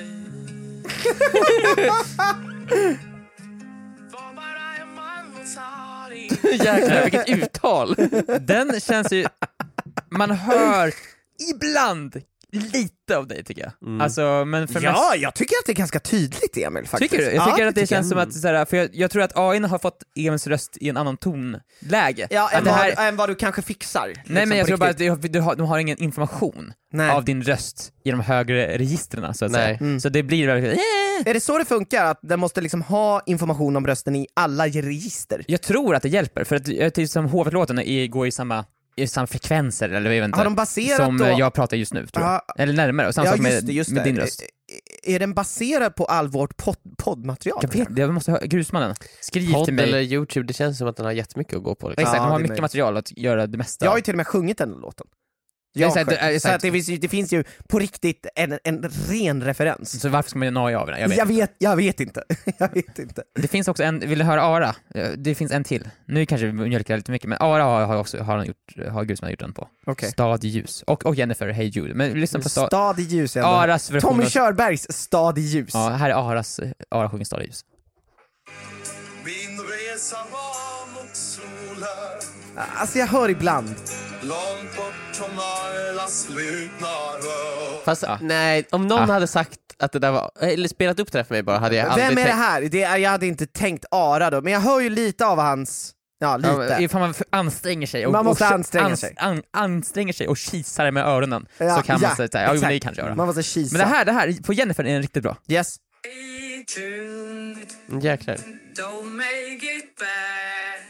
Var bara en man och ta dig. Jäklar, vilket uttal! Den känns ju, man hör ibland lite av dig tycker jag. Mm. Alltså, men för Ja, jag tycker att det är ganska tydligt, Emil, faktiskt. Tycker du? Jag tycker ja, att det tycker känns jag. som att, såhär, för jag, jag tror att A I har fått Emils röst i en annan tonläge. Ja, att än, det här, vad, än vad du kanske fixar. liksom, nej men jag på tror bara riktigt. att det, du har, de har ingen information Nej. av din röst i de högre registren så att Nej. säga. Mm. Så det blir verkligen, eh. Är det så det funkar? Att den måste liksom ha information om rösten i alla register? Jag tror att det hjälper, för att jag tycker som H V-låten i- går i samma, i samma frekvenser, eller jag vet inte, Har de baserat som då- eh, jag pratar just nu tror jag. Ja. Eller närmare, och samma Ja, sak med, just det, just med det. din röst. Är, är den baserad på all vårt pod, poddmaterial? Jag vet, jag måste höra, Grusmannen, skriv Podd till mig. eller YouTube, det känns som att den har jättemycket att gå på. Liksom. Exakt, Ja, de har det är mycket möjligt. material att göra det mesta. Jag har ju till och med sjungit den låten. Ja, Jag exakt, själv. det- exakt. Så att det, finns ju, det finns ju på riktigt en, en ren referens. Så varför ska man göra en A I av det? Jag vet. Jag vet, jag vet inte. jag vet inte. Det finns också en, vill du höra Ara? Eh, Det finns en till. Nu kanske vi mjölkar lite mycket, men Ara har, har också har han gjort, har Grusman gjort den på. Okej. Stad i ljus. Och, och Jennifer, Hey Jude. Men lyssna på Stad... Stad i ljus ändå. Aras version. Tommy av- Körbergs Stad i ljus. Ja, här är Aras, Ara sjunger Stad i ljus. Min resa var mot solen, Alltså jag hör ibland. långt bort från alla slutna rum. Fast Ja. nej, om någon Ah. hade sagt att det där var, eller spelat upp det där för mig bara, hade jag aldrig Vem är det tänkt. här? Det är, jag hade inte tänkt Ara då, men jag hör ju lite av hans Ja, lite. Ja, ifall man anstränger sig och, Man måste och, anstränga ans- sig. An, anstränger sig och kisar med öronen, Ja, så kan ja, man säga ja, jo, exakt. det kanske göra. Man måste kisa. Men det här, det här på Jennifer är en riktigt bra. Yes. Stay tuned, Jäklar. don't make it bad.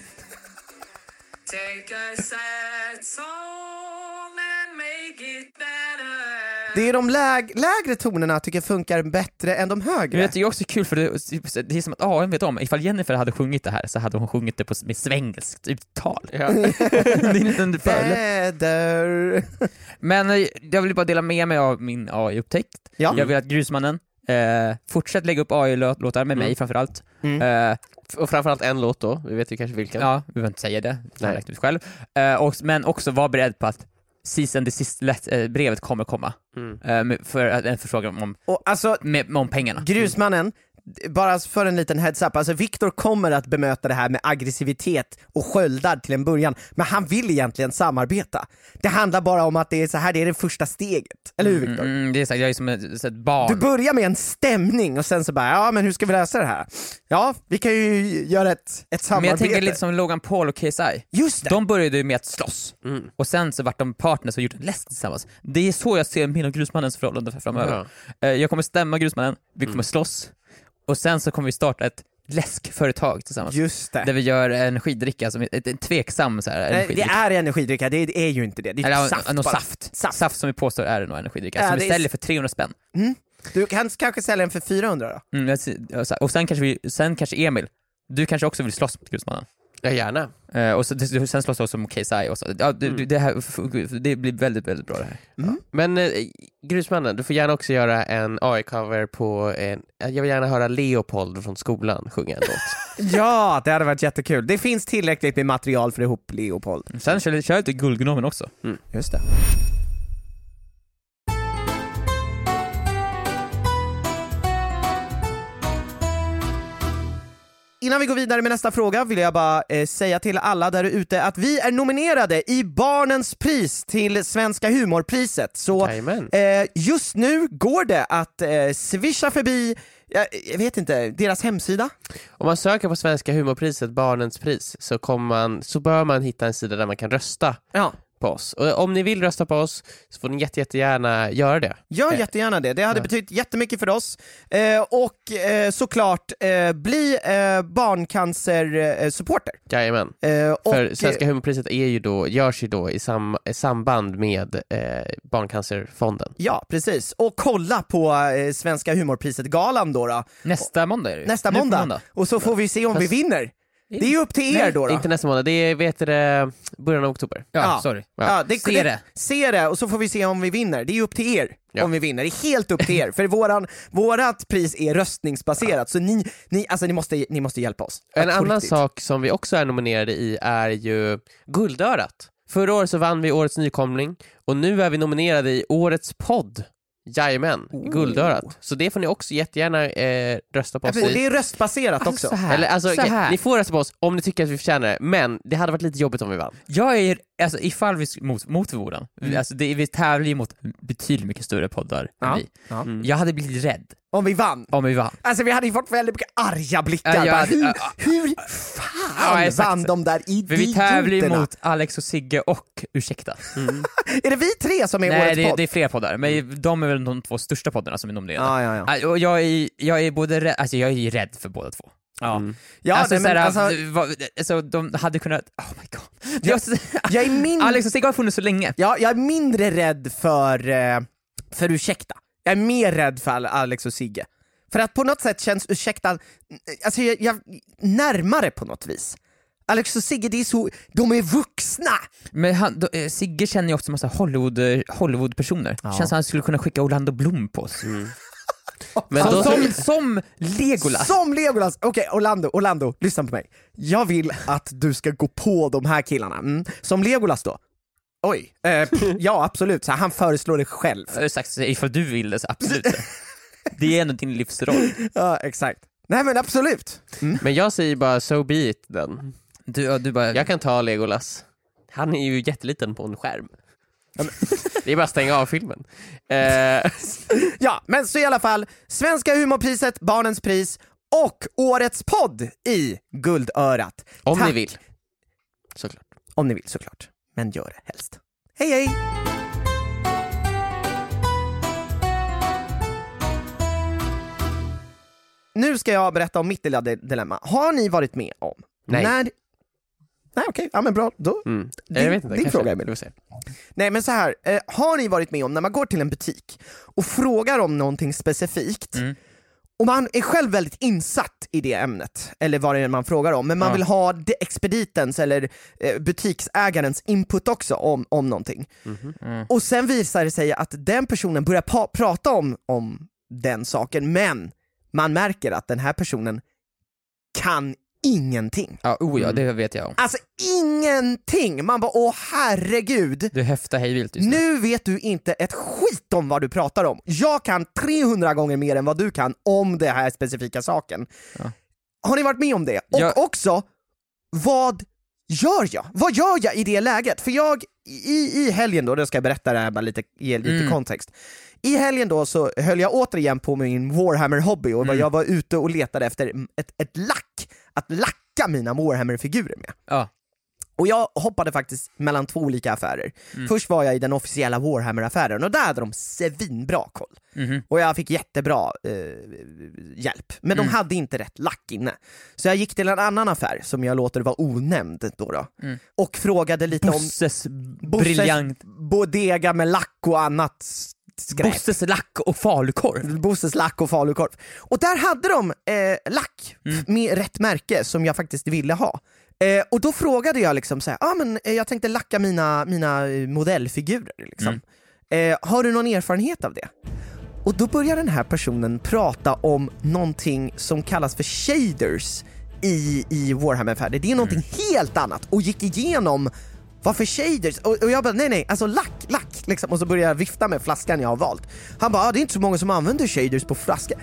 Take a sad song and make it better. Det är de läg- lägre tonerna jag tycker funkar bättre än de högre. Men det är också kul för det, det är som att A M vet om, ifall Jennifer hade sjungit det här så hade hon sjungit det på, med svengelskt uttal. Ja. Det är en liten fördel. Väder. Men eh, jag vill bara dela med mig av min A I-upptäckt. Ja. Jag vill att Grusmannen eh, fortsätt lägga upp A I-låtar med mig framförallt. Mm. Eh, Och framförallt en låt då, vi vet ju kanske vilken. ja, vi behöver inte säga det, jag har Nej. räknat ut själv. Eh, och, men också var beredd på att season det sista lätt, eh, brevet kommer komma. Mm. Eh, med- för att- en förfrågan om, Och alltså, med, om pengarna. Grusmannen, bara för en liten heads up, alltså Viktor kommer att bemöta det här med aggressivitet och sköldar till en början, men han vill egentligen samarbeta. Det handlar bara om att det är så här, det är det första steget, eller hur Viktor? Mm, det är så, jag är som ett, så ett barn. Du börjar med en stämning och sen så bara, ja men hur ska vi lösa det här? Ja, vi kan ju göra ett, ett Men samarbete. jag tänker lite som Logan Paul och K S I. Just det! De började ju med att slåss, Mm. och sen så vart de partners och gjorde en läsk tillsammans. Det är så jag ser min och Grusmannens förhållande framöver. Eh, Jag kommer stämma Grusmannen, vi kommer slåss, och sen så kommer vi starta ett läskföretag tillsammans. Just det. Där vi gör energidricka som är ett, ett tveksam så här, Nej, det energidricka. är energidricka, det är ju inte det. Det är Eller, saft någon bara. saft. Saft. saft. som vi påstår är någon energidricka, Ja, som det vi är- säljer för trehundra spänn. Du kan kanske sälja den för fyrahundra då? Mm, jag ser- och så- och sen kanske, vi, sen kanske Emil, du kanske också vill slåss mot Grusmannen. Ja, gärna. Eh, och så, det, sen slåss du också mot K S I och så. Ja, det, Mm. det, här, det blir väldigt, väldigt bra det här. Men eh, Grusmannen, du får gärna också göra en A I-cover på en... Jag vill gärna höra Leopold från skolan sjunga en låt. Ja, det hade varit jättekul. Det finns tillräckligt med material för ihop Leopold. Sen kör, kör lite Guldgnomen också. Just det. Innan vi går vidare med nästa fråga vill jag bara eh, säga till alla där ute att vi är nominerade i Barnens pris till Svenska humorpriset. Så Jajamän. eh, just nu går det att eh, swisha förbi, jag, jag vet inte, deras hemsida. Om man söker på Svenska humorpriset, Barnens pris, så, kommer man, så bör man hitta en sida där man kan rösta Ja. på oss. Och om ni vill rösta på oss så får ni jätte, jättegärna göra det. Gör jättegärna det, det hade betytt jättemycket för oss. Eh, och eh, såklart, eh, bli eh, barncancer-supporter. Jajamän. Eh, och, För Svenska humorpriset är ju då, görs ju då i sam, i samband med eh, Barncancerfonden. Ja, precis. Och kolla på eh, Svenska humorpriset-galan då, då. Nästa måndag är det ju. Nästa Nu på måndag. Och så får vi se om Fast- vi vinner. Det är ju upp till er Nej, då. då. Inte nästa månad, det är vet du, det, början av oktober. Ja, Ja. sorry. Ja, det, Se det. Se det, och så får vi se om vi vinner. Det är ju upp till er Ja. om vi vinner. Det är helt upp till er, för våran, vårat pris är röstningsbaserat, så ni, ni, alltså, ni, måste, ni måste hjälpa oss. En På annan riktigt. sak som vi också är nominerade i är ju Guldörat. Förra året så vann vi årets nykomling och nu är vi nominerade i årets podd. Jajamän, Oh. Guldörat. Så det får ni också jättegärna eh, rösta på Ja, oss och det i. är röstbaserat också. Så här. Eller, alltså, så okej, här. ni får rösta på oss om ni tycker att vi förtjänar det, men det hade varit lite jobbigt om vi vann. Jag är, alltså ifall vi sk- mot, mot förmodan, Mm. alltså det, vi tävlar ju mot betydligt mycket större poddar Ja. än vi. Ja. Mm. Jag hade blivit rädd Om vi vann. om vi vann. Alltså vi hade ju fått väldigt mycket arga blickar. Ja, jag bara, hade- hur, ja, hur Ja, fan exakt. vann de där idioterna? För vi tävlar ju mot Alex och Sigge och Ursäkta. Är det vi tre som är Nej, årets det, podd? det är fler poddar, men de är väl de två största poddarna som är nominerade. Ja, ja, ja. Ja, och jag är, jag är både rädd, alltså jag är ju rädd för båda två. Ja, Mm. ja alltså, nej, men, såhär, alltså, det var- alltså de hade kunnat, oh my god. Jag, jag, är min... Alex och Sigge har funnits så länge. ja, jag är mindre rädd för, eh, för Ursäkta. Jag är mer rädd för Alex och Sigge. För att på något sätt känns Ursäkta, alltså jag, jag närmare på något vis. Alex och Sigge, det är så, de är vuxna! Men han, då, eh, Sigge känner ju också en massa Hollywood, eh, Hollywood-personer. Ja. Känns som han skulle kunna skicka Orlando Bloom på oss. Men Som, då, som, som Legolas. Som Legolas! Okej, Orlando, Orlando, lyssna på mig. Jag vill att du ska gå på de här killarna. Mm. Som Legolas då? Oj, eh, pff, ja absolut, så han föreslår det själv. Jag har sagt, ifall du vill det så absolut. Det är ändå din livsroll. Ja, exakt. Nej men absolut. Mm. men jag säger bara so be it den. Du, ja, du bara, Jag kan ta Legolas. Han är ju jätteliten på en skärm. Det är bara att stänga av filmen. Eh, Ja, men så i alla fall, Svenska humorpriset, Barnens pris och årets podd i Guldörat. om Tack. ni vill. Såklart. Om ni vill såklart. Men gör det helst. Hej hej! Nu ska jag berätta om mitt lilla dilemma. Har ni varit med om? Nej. När... Nej okej, okay. Ja men bra. Då... Mm. Din, jag vet inte, din kanske. fråga är med. Nej men så här, eh, har ni varit med om när man går till en butik och frågar om någonting specifikt Mm. och man är själv väldigt insatt i det ämnet, eller vad det är man frågar om, men man Ja. vill ha det expeditens eller eh, butiksägarens input också om, om någonting. Mm-hmm. Mm. Och sen visar det sig att den personen börjar pa- prata om, om den saken, men man märker att den här personen kan ingenting. Ja, oh ja, det vet jag om. Alltså ingenting! Man bara, åh herregud, Du höftar hej vilt just nu. nu vet du inte ett skit om vad du pratar om. Jag kan trehundra gånger mer än vad du kan om det här specifika saken. Ja. Har ni varit med om det? Och Jag- också, vad gör jag? Vad gör jag i det läget? För jag, i, i helgen då, då ska jag berätta det här, bara lite, ge lite Mm. kontext. I helgen då så höll jag återigen på med min Warhammer-hobby och Mm. jag var ute och letade efter ett, ett lack, att lacka mina Warhammer-figurer med. Ja. Och jag hoppade faktiskt mellan två olika affärer. Mm. Först var jag i den officiella Warhammer-affären och där hade de svinbra koll. Mhm. Och jag fick jättebra eh, hjälp. Men Mm. de hade inte rätt lack inne. Så jag gick till en annan affär som jag låter vara onämnd då, då. Mm. Och frågade lite Bosses om briljant... bodega med lack och annat skräp. Bosses lack och falukorv. Bosses lack och falukorv. Och där hade de eh, lack Mm. med rätt märke som jag faktiskt ville ha. Eh, och då frågade jag liksom så här, ah, men eh, jag tänkte lacka mina, mina eh, modellfigurer liksom. Mm. Eh, har du någon erfarenhet av det? Och då börjar den här personen prata om någonting som kallas för shaders i, i Warhammer-färger. Det är någonting helt annat och gick igenom varför shaders? Och, och jag bara, nej nej, alltså lack, lack liksom. Och så börjar jag vifta med flaskan jag har valt. Han bara, ah, det är inte så många som använder shaders på flaska.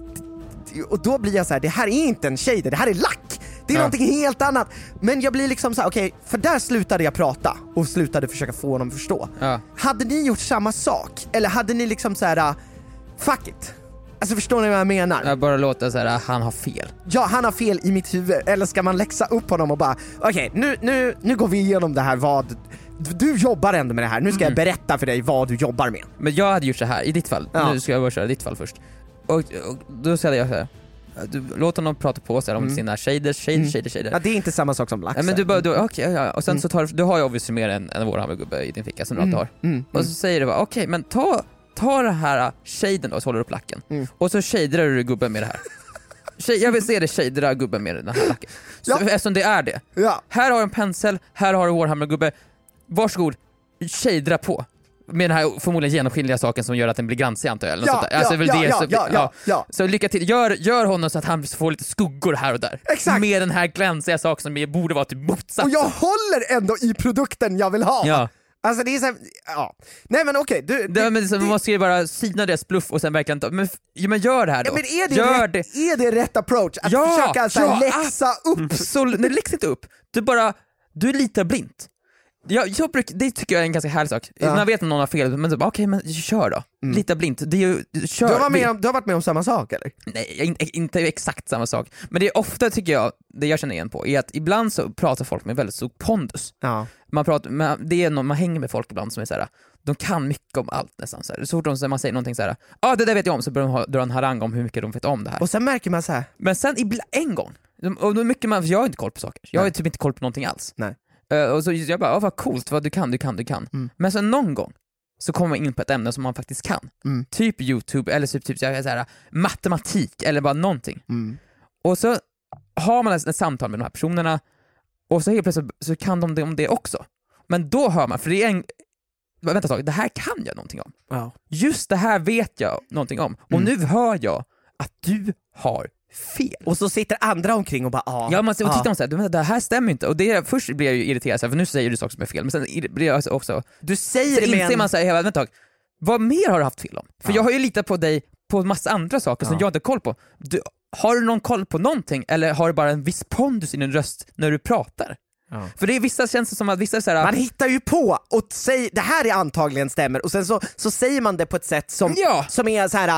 Och då blir jag så här, det här är inte en shader, det här är lack. Det är Ja. någonting helt annat. Men jag blir liksom så här, okej, för där slutade jag prata och slutade försöka få honom att förstå. Ja. Hade ni gjort samma sak? Eller hade ni liksom så här, uh, fuck it? Alltså förstår ni vad jag menar? Jag bara låta så här, han har fel. Ja, han har fel i mitt huvud. Eller ska man läxa upp honom och bara, okej, nu, nu, nu går vi igenom det här, vad du jobbar ändå med det här. Nu ska jag berätta för dig vad du jobbar med. Men jag hade gjort så här i ditt fall. Ja. Nu ska jag bara köra ditt fall först. Och, och då säger jag så här. Du, låt honom prata på så här om Mm. sina shaders, shaders, Mm. shaders, shaders. Ja, det är inte samma sak som lax. Ja, men du bara, du, okej, ja, och sen Mm. så tar du har ju obviously mer än en Warhammer-gubbe i din ficka som du alltid har. Mm. Och så säger du bara, okej, men ta, ta det här shaden då, så håller du upp lacken. Mm. Och så shaderar du gubben med det här. Shade, jag vill se dig shadera gubben med den här lacken. Så, Ja. Eftersom det är det. Ja. Här har du en pensel, här har du Warhammer-gubbe. Varsågod, shadera på. Med den här förmodligen genomskinliga saken som gör att den blir glansig, antar jag. Eller något Ja, sånt där. Alltså, ja, väl ja, det, ja, så, ja, ja, ja. Så lycka till, gör, gör honom så att han får lite skuggor här och där. Exakt. Med den här glänsiga saken som är- borde vara typ motsatsen. Och jag håller ändå i produkten jag vill ha. Ja. Alltså det är så här, ja. Nej men okej, du... Det, men så, man måste ju bara syna deras bluff och sen verkligen ta, men, ja, men gör det här då. Ja, men är det, gör rätt, är det rätt approach? Att Ja, försöka så här, ja, läxa upp? Så, nej, läx inte upp. Du bara, du litar blint. Jag, jag bruk, det tycker jag är en ganska härlig sak. Ja. Man vet om någon har fel, men så bara, okej, men kör då. Mm. Lita blint. Det är ju, kör. Du har, varit Vi- med om, du har varit med om samma sak eller? Nej, inte, inte exakt samma sak. Men det är ofta, tycker jag, det jag känner igen på, är att ibland så pratar folk med väldigt stor pondus. Ja. Man, pratar, men det är någon, man hänger med folk ibland som är så här. De kan mycket om allt nästan. Så, här. Så fort de, man säger någonting så här, ja ah, det där vet jag om, så börjar de ha, dra en harang om hur mycket de vet om det här. Och sen märker man så här. Men sen ibland, en gång, de- och då är mycket man, för jag har inte koll på saker. Jag har ju typ inte koll på någonting alls. Nej. Uh, och så jag bara, oh, vad coolt, vad du kan, du kan, du kan. Mm. Men sen någon gång så kommer man in på ett ämne som man faktiskt kan. Mm. Typ YouTube, eller typ, typ så här, så här, matematik, eller bara någonting. Mm. Och så har man ett, ett samtal med de här personerna, och så helt plötsligt så kan de det om det också. Men då hör man, för det är en, vänta ett tag, det här kan jag någonting om. Ja. Just det här vet jag någonting om. Och Mm. nu hör jag att du har fel. Och så sitter andra omkring och bara ja. Ja, man ser- och ja. tittar man såhär, det här stämmer inte. Och det, först blir jag ju irriterad, så här, för nu säger du saker som är fel. Men sen ir- blir jag också, Du säger så det med inser en... man såhär, vänta ett tag, vad mer har du haft fel om? För Ja. jag har ju litat på dig på en massa andra saker som Ja. jag inte har koll på. Du, har du någon koll på någonting, eller har du bara en viss pondus i din röst när du pratar? Ja. För det är vissa, känns det som att vissa är såhär, Man hittar ju på och säger det här är antagligen stämmer och sen så, så säger man det på ett sätt som, ja, som är så här.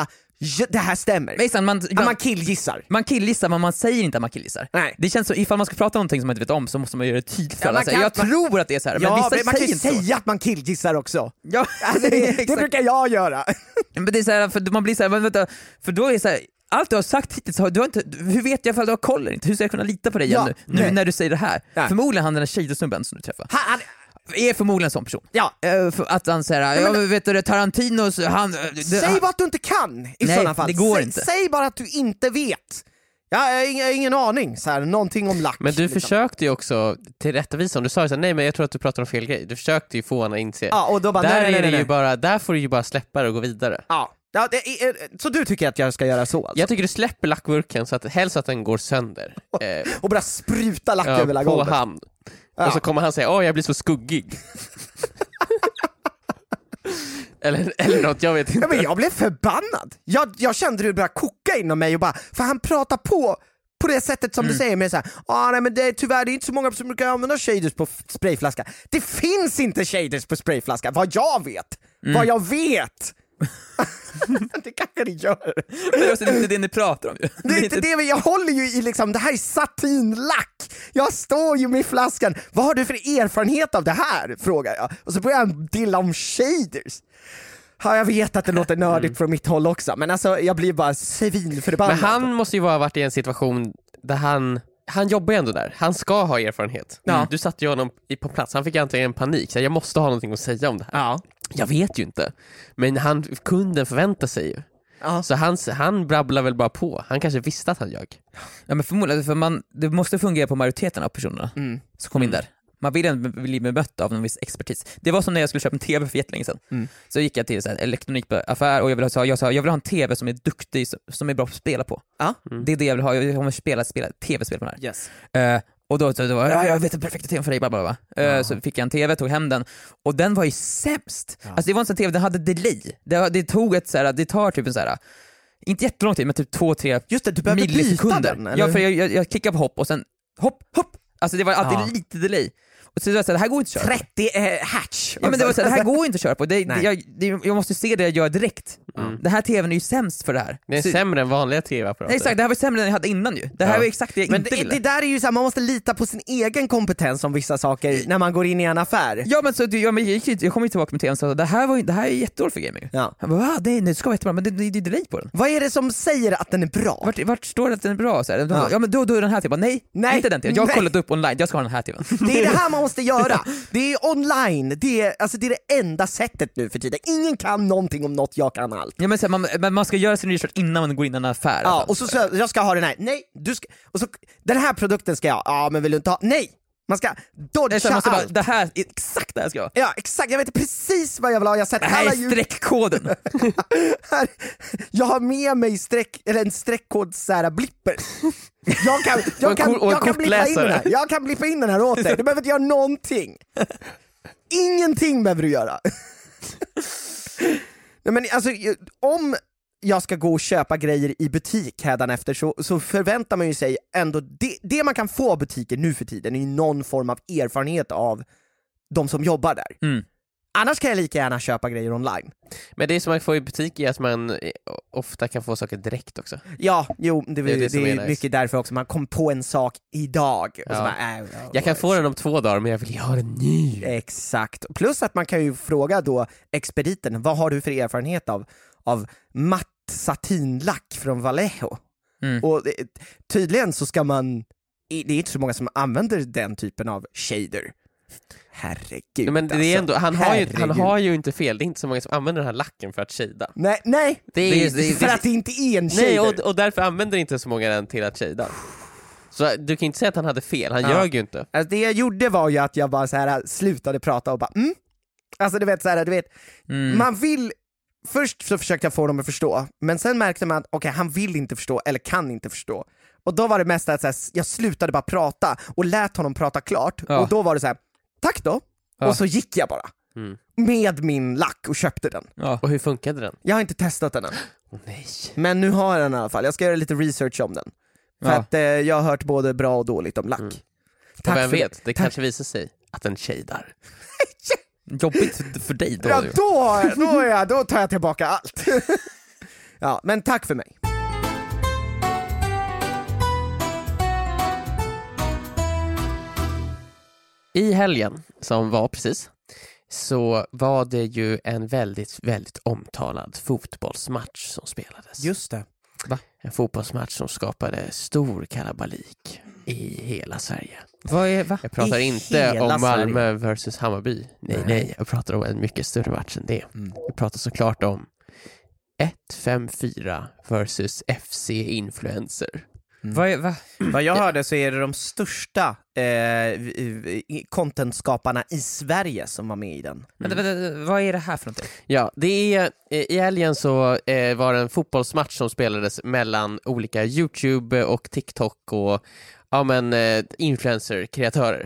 ja, det här stämmer. Visst, man, man, Att man killgissar. man killgissar men man säger inte att man killgissar. Nej. Det känns så, ifall man ska prata om någonting som man inte vet om så måste man göra det tydligt för Ja, alla. man kan- jag man- tror att det är så här, men Ja, vissa men man kan säger ju inte så. säga att man killgissar också. Ja, Alltså, det, det exakt. brukar jag göra. Men det är så här, för man blir så här, men vänta, för då är det så här, allt du har sagt hittills, har- du har inte, hur vet jag ifall du har koll eller inte? Hur ska jag kunna lita på dig Ja, igen nu, nu nej. när du säger det här? Nej. Förmodligen han den där tjejsnubben som du träffar Han, han, är förmodligen en sån person. ja. Eh, för att han säger, ja men vet du, Tarantinos, han... Det, Säg han, bara att du inte kan i Nej, sådana fall. det går säg, inte. säg bara att du inte vet. Jag har ingen, ingen aning, så här, någonting om lack. Men du liksom. försökte ju också tillrättavisa om du sa så här, nej men jag tror att du pratar om fel grej. Du försökte ju få honom att inse. Ja, och då bara, där, nej, nej, nej, är det nej. ju bara, där får du ju bara släppa det och gå vidare. Ja. Ja, det är, så du tycker att jag ska göra så alltså? Jag tycker du släpper lackburken så att helst att den går sönder. Eh, Och bara spruta lack ja, över på golvet. hand. Ja. Och så kommer han säga, åh jag blir så skuggig. eller, eller något, jag vet Ja, inte. men jag blev förbannad. Jag, jag kände hur det började koka inom mig och bara, för han pratar på på det sättet som Mm. du säger med såhär, ah, nej men det är tyvärr det är inte så många som brukar använda shaders på f- sprayflaska. Det finns inte shaders på sprayflaska, vad jag vet. Mm. Vad jag vet. Det kanske det gör. det är också inte det ni pratar om ju. Det är inte det, men jag håller ju i liksom, det här är satinlack. Jag står ju med flaskan. Vad har du för erfarenhet av det här? Frågar jag. Och så börjar han dilla om shaders. Ja, jag vet att det låter nördigt Mm. från mitt håll också, men alltså jag blir bara svinförbannad. Men han måste ju ha varit i en situation där han han jobbar ju ändå där, han ska ha erfarenhet. Ja. Du satte ju honom i- på plats, han fick antagligen en panik, så jag måste ha någonting att säga om det här. Ja. Jag vet ju inte, men han, kunden förväntar sig ju. Ja. Så han, han brabblar väl bara på, han kanske visste att han ljög. Ja men förmodligen, för man, det måste fungera på majoriteten av personerna Mm. som kom in där. Man vill ändå bli bemött av någon viss expertis. Det var som när jag skulle köpa en tv för jättelänge sedan. Mm. Så gick jag till en elektronikaffär och jag ville ha, jag sa jag vill ha en tv som är duktig, som- som är bra på att spela på. Ja. Det är det jag vill ha, jag kommer spela, spela tv-spel på den här. Yes. Eh, och då, då, då ja, jag vet den perfekta tvn för dig, bla, bla, bla. Eh, så fick jag en tv, tog hem den och den var ju sämst. Alltså det var en sån tv, den hade delay. Det, det tog ett så här, det tar typ en så här, inte jättelång tid men typ två, tre Just det, du behöver byta millisekunder. den, eller? Ja, för jag, jag, jag klickade på hopp och sen hopp, hopp. Alltså det var alltid Ja. lite delay. Och så var det så här, det här går inte att köra på. trettio eh, hatch. Ja, men det var så här, det här går inte att köra på. Det, det, Nej. jag, det, jag måste se det jag gör direkt. Den här tvn är ju sämst för det här. Det är Så- sämre än vanliga tv-apparater. Nej, exakt, det här var sämre än jag hade innan ju. Det här Ja. var exakt det jag Men inte det, ville. det där är ju så här, man måste lita på sin egen kompetens om vissa saker när man går in i en affär. Ja men så, ja, men jag, gick ju- jag kom ju tillbaka med tvn och sa det här, var, ju- det här är jättedåligt för gaming. Ja. Han bara, va? Det, det ska vara jättebra, men det, det, det är delay på den. Vad är det som säger att den är bra? Vart, vart står det att den är bra? Så här, Ja. ja. ja men då, då är den här tvn. Nej, Nej, inte den tvn. Jag har nej. kollat upp online, jag ska ha den här tvn. Det är det här man måste göra. Det är online, det är, alltså, det är det enda sättet nu för tiden. Ingen kan någonting om något, jag kan allt. Ja, men, så här, man, men man ska göra sin research innan man går in i en affär. Ja, alltså. och så, så jag ska ha den här, nej, du ska, och så, den här produkten ska jag, ja men vill du inte ha, nej! Man ska Det är dodga så här, man ska bara, allt. det här, exakt det här ska jag ha. Ja exakt, jag vet precis vad jag vill ha, jag har sett Det här alla är ljud- streckkoden. här, jag har med mig streck, eller en streckkod så här blipper. Jag kan, Och jag en kan, kor- och en jag kan blippa in den kortläsare. här. Jag kan blippa in den här åt dig. Du behöver inte göra någonting. Ingenting behöver du göra. Nej, men alltså, om jag ska gå och köpa grejer i butik hädanefter så, så förväntar man ju sig ändå, det, det man kan få av butiker nu för tiden är ju någon form av erfarenhet av de som jobbar där. Mm. Annars kan jag lika gärna köpa grejer online. Men det som man får i butik är att man eh, ofta kan få saker direkt också. Ja, jo, det, Det är det, det det som är är nice. mycket därför också. Man kom på en sak idag. Och Ja. så bara, äh, Jag kan få den om två dagar men jag vill ju ha den nu. Exakt. Plus att man kan ju fråga då expediten, vad har du för erfarenhet av, av matt satinlack från Vallejo? Mm. Och det, tydligen så ska man, det är inte så många som använder den typen av shader. Herregud. Men det är alltså. ändå, han, har ju, han Herregud. har ju inte fel, det är inte så många som använder den här lacken för att shada. Nej, nej. Det är, Det är- det är- För att det inte är en shader. nej, och, och därför använder inte så många den till att shada. Så du kan inte säga att han hade fel, han Ja. ljög ju inte. Alltså det jag gjorde var ju att jag bara så här slutade prata och bara mm. Alltså du vet så här, du vet Mm. man vill, först så försökte jag få dem att förstå, men sen märkte man att okej, han vill inte förstå eller kan inte förstå. Och då var det mest att så här, jag slutade bara prata och lät honom prata klart. Ja. Och då var det så här: tack då. Ja. Och så gick jag bara Mm. med min lack och köpte den. Ja. Och hur funkade den? Jag har inte testat den än, Åh nej. men nu har jag den i alla fall. Jag ska göra lite research om den. För Ja. att eh, jag har hört både bra och dåligt om lack. Mm. Tack Och vem för vet, det. det Tack. kanske visar sig att den shadar. Jobbigt för dig då. Ja, ju. då, då, är jag, då tar jag tillbaka allt. Ja, men tack för mig. I helgen som var precis så var det ju en väldigt, väldigt omtalad fotbollsmatch som spelades. Just det. En fotbollsmatch som skapade stor kalabalik i hela Sverige. Vad är, va? Jag pratar I inte hela om Malmö versus Hammarby. Nej, Nej. nej, jag pratar om en mycket större match än det. Mm. Jag pratar såklart om ett fem fyra versus F C Influencer. Vad är, va? Vad jag hörde så är det de största eh, contentskaparna i Sverige som var med i den. Vänta, vänta, vad är det här för någonting? Ja, det är, eh, i helgen så eh, var det en fotbollsmatch som spelades mellan olika YouTube och TikTok och ja, men, eh, influencer-kreatörer.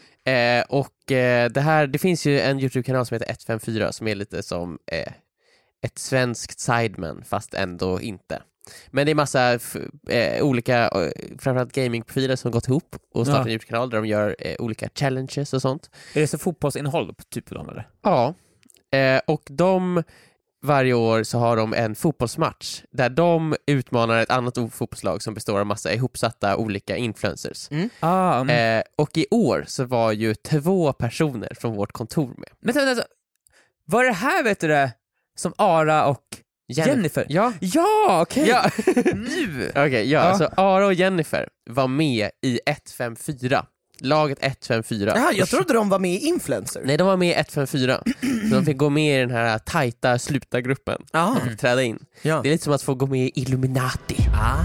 Eh, och eh, det här, det finns ju en YouTube-kanal som heter ett fem fyra som är lite som eh, ett svenskt sideman fast ändå inte. Men det är massa f- eh, olika, eh, framförallt gamingprofiler som gått ihop och startat Ja. en YouTube-kanal där de gör eh, olika challenges och sånt. Är det så fotbollsinnehåll typ på dem eller? Ja, eh, och de varje år så har de en fotbollsmatch där de utmanar ett annat fotbollslag som består av massa ihopsatta olika influencers. Ah, mm. Eh, och i år så var ju två personer från vårt kontor med. Men vänta, vänta, var det här vet du det som Ara och Jennifer? Ja, Ja, okej. ja. Nu! Okej, ja, Ja. så Ara och Jennifer var med i ett fem fyra. Laget ett fem fyra. Jaha, jag trodde de var med i Influencer. Nej, de var med i ett fem fyra. Så de fick gå med i den här tajta slutargruppen. Ja. De fick träda in. Ja. Det är lite som att få gå med i Illuminati. Ah.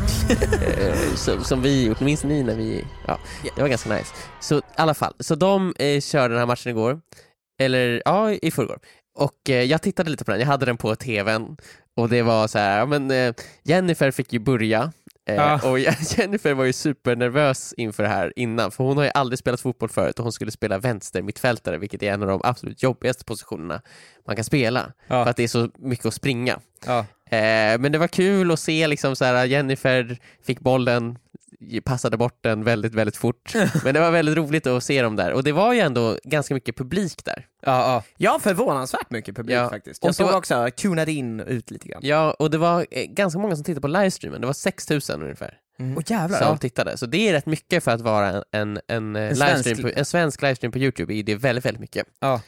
Eh, som, som vi gjort, minns ni när vi... Ja, det var ganska nice. Så i alla fall, så de eh, körde den här matchen igår. Eller, ja, i förrgår. Och eh, jag tittade lite på den, jag hade den på tvn. Och det var så här, ja, men eh, Jennifer fick ju börja. Eh, Ja. Och Jennifer var ju supernervös inför det här innan. För hon har ju aldrig spelat fotboll förut och hon skulle spela vänster mittfältare, vilket är en av de absolut jobbigaste positionerna man kan spela. Ja. För att det är så mycket att springa. Ja. Eh, men det var kul att se liksom så här, Jennifer fick bollen, passade bort den väldigt, väldigt fort. Men det var väldigt roligt att se dem där. Och det var ju ändå ganska mycket publik där. Ja, ja. Ja, förvånansvärt mycket publik Ja. faktiskt. Och Jag såg det var- också, tunade in ut lite grann. Ja, och det var eh, ganska många som tittade på livestreamen. Det var sex tusen ungefär Åh jävlar. som Ja. tittade. Så det är rätt mycket för att vara en, en, en, eh, En svensk- livestream på, en svensk livestream på YouTube. Det är väldigt, väldigt mycket. Ja.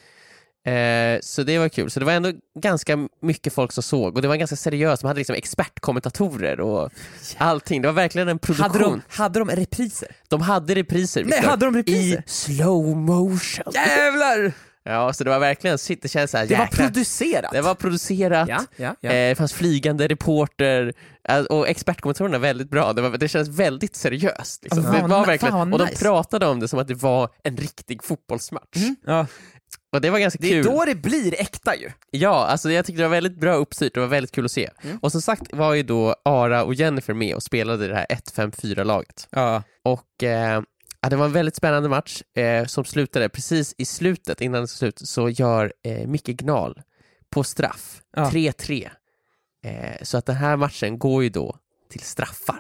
Eh, så det var kul. Så det var ändå ganska mycket folk som såg. Och det var ganska seriöst. De hade liksom expertkommentatorer och allting. Det var verkligen en produktion. Hade de, hade de repriser? De hade repriser, Nej, Victor, hade de repriser? i slow motion. Jävlar! Ja, så det var verkligen, shit, det känns så här, Det var jäklar. producerat. Det var producerat. Ja, ja, ja. Eh, det fanns flygande reporter eh, och expertkommentatorerna väldigt bra. Det, var, det kändes väldigt seriöst. Liksom. Fan det vad var ni- verkligen, fan vad och de nice. pratade om det som att det var en riktig fotbollsmatch. Ja. Och det var ganska Det är kul. då det blir äkta ju. Ja, alltså jag tyckte det var väldigt bra uppstyrt. Det var väldigt kul att se. Och som sagt var ju då Ara och Jennifer med och spelade det här ett fem fyra-laget. Ja. Och eh, ja, det var en väldigt spännande match eh, som slutade precis i slutet, innan det slut, så gör eh, Micke Gnal på straff Ja. tre tre. Eh, så att den här matchen går ju då till straffar.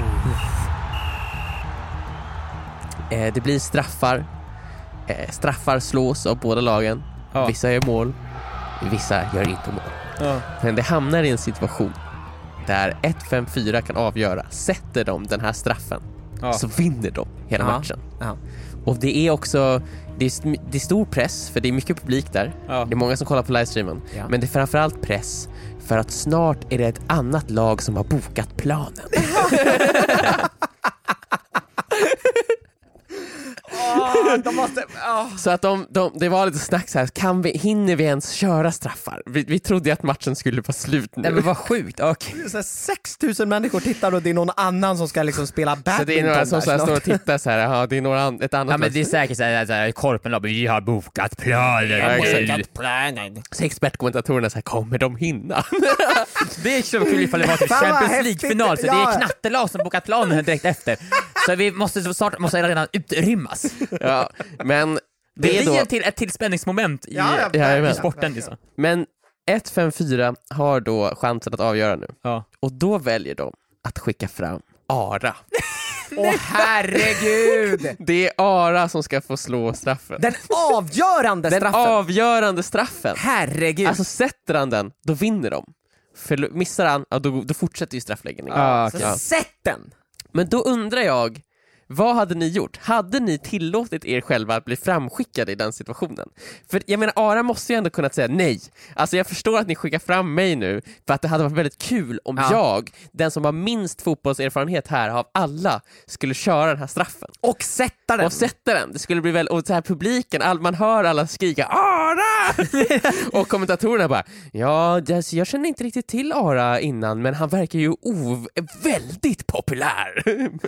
Eh, det blir straffar. Eh, straffar slås av båda lagen. Ja. Vissa gör mål, vissa gör inte mål. Ja. Men det hamnar i en situation där ett fem fyra kan avgöra. Sätter de den här straffen Ja. så vinner de hela Ja. matchen. Ja. Och det är också det är, det är stor press, för det är mycket publik där. Ja. Det är många som kollar på livestreamen. Ja. Men det är framförallt press för att snart är det ett annat lag som har bokat planen. Åh, de måste... åh. Så att de, de, det var lite snack så här, kan vi, hinner vi ens köra straffar? Vi, vi trodde ju att matchen skulle vara slut nu. Nej men vad sjukt, okej. Så här, sex tusen människor tittar och det är någon annan som ska liksom spela badminton. Så det är några som där så här snart. står och tittar så här, ja, det är några an, ett annat Ja men det är lag. säkert såhär, såhär Korpen, vi har bokat planer. Ja, exakt. Bokat. planen. Så expertkommentatorerna så här, kommer de hinna? Det är så kul ifall det var typ Fan, vad Champions häftigt. League-final, så det Ja. är knattelag som bokat planen direkt efter. Så vi måste snart måste redan utrymmas. Ja, men Det det är blir då, till ett till spänningsmoment i, Ja, ja, Ja, jajamän. i sporten liksom. men ett fem fyra har då chansen att avgöra nu. Ja. Och då väljer de att skicka fram Ara. Åh herregud! Det är Ara som ska få slå straffen. Den avgörande Den straffen. avgörande straffen. Herregud. Alltså sätter han den, då vinner de. För missar han, ja, då, då fortsätter ju straffläggningen. Ah, Så okej. Ja. sätt den! Men då undrar jag, vad hade ni gjort? Hade ni tillåtit er själva att bli framskickade i den situationen? För jag menar, Ara måste ju ändå kunna säga nej. Alltså jag förstår att ni skickar fram mig nu, för att det hade varit väldigt kul om Ja. jag, den som har minst fotbollserfarenhet här av alla, skulle köra den här straffen. Och sätta den! Och sätta den. Det skulle bli väl, och så här publiken, all, man hör alla skrika Ara! Och kommentatorerna bara, ja, det, jag känner inte riktigt till Ara innan, men han verkar ju ov- väldigt populär.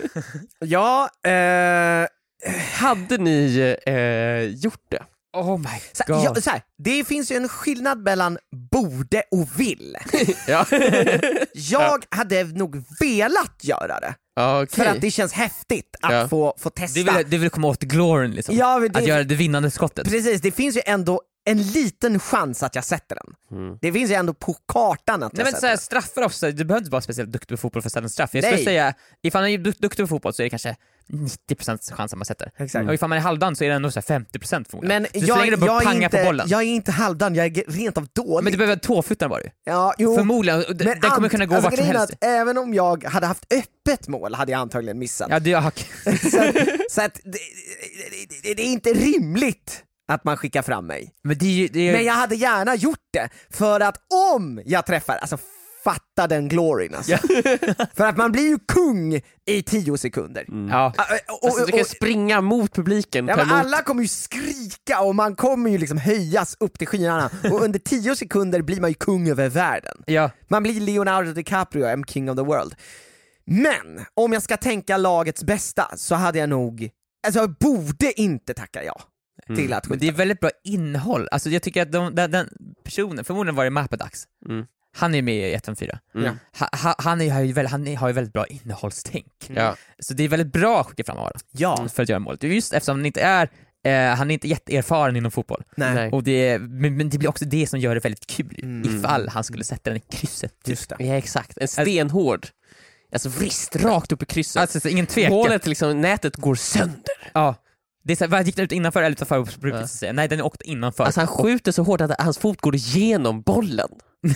Ja, eh... Hade ni eh, gjort det? Oh my Så, god. ja, så här, det finns ju en skillnad mellan borde och vill. Ja. Jag hade nog velat göra det, Okej. för att det känns häftigt att Ja. få, få testa. Det vill, det vill komma åt gloryn liksom. Ja, men det, Att göra det vinnande skottet. precis, det finns ju ändå en liten chans att jag sätter den. Mm. Det finns ju ändå på kartan att jag Nej men sätter såhär, den. straffar också, du behöver inte vara speciellt duktig på fotboll för att sätta en straff. Jag skulle Nej. säga, ifall man är dukt- duktig på fotboll så är det kanske nittio procent chans att man sätter. Exakt. Och ifall man är halvdan så är det ändå så här femtio procent förmodligen. Men så så jag, länge du bara jag, är panga inte, på bollen. jag är inte halvdan, jag är rent av dålig. Men du behöver tåfotaren bara ju. ja, jo. Förmodligen, och d- Men den kommer ant- kunna gå alltså, vart som grejen är helst. att även om jag hade haft öppet mål hade jag antagligen missat. Ja, det är hack. Så att, så att det, det, det är inte rimligt att man skickar fram mig. Men det är ju... Det är, Men jag hade gärna gjort det, för att om jag träffar, alltså fatta den gloryn alltså. För att man blir ju kung i tio sekunder. ja. Ah, och- Alltså, du kan och- springa mot publiken. Ja, ta men emot- alla kommer ju skrika och man kommer ju liksom höjas upp till skyarna, och under tio sekunder blir man ju kung över världen. ja. Man blir Leonardo DiCaprio, I'm king of the world. Men om jag ska tänka lagets bästa så hade jag nog, alltså jag borde inte tacka ja till att Men skjuta. det är väldigt bra innehåll. Alltså jag tycker att de, den, den personen, förmodligen var det Mapadax. Mm. Han är med i ett fem fyra. Mm. Ha, ha, han, är, har ju väldigt, han är, har ju väldigt bra innehållstänk. Ja. Så det är väldigt bra att skicka fram Ara Ja, för att göra målet. Just eftersom han inte är eh, han är inte jätteerfaren inom fotboll. nej. Nej. Och det, är- men, men det blir också det som gör det väldigt kul ju. Mm. Ifall han skulle sätta den i krysset. Just det. Ja, exakt. En stenhård. Alltså vrist rakt upp i krysset. Alltså så ingen tvekan. Målet, liksom, nätet går sönder. Ja. Det är så här, vad gick den ut innanför eller utanför? Brukar jag säga. Nej, den åkte innanför. Alltså han skjuter så hårt att hans fot går igenom bollen.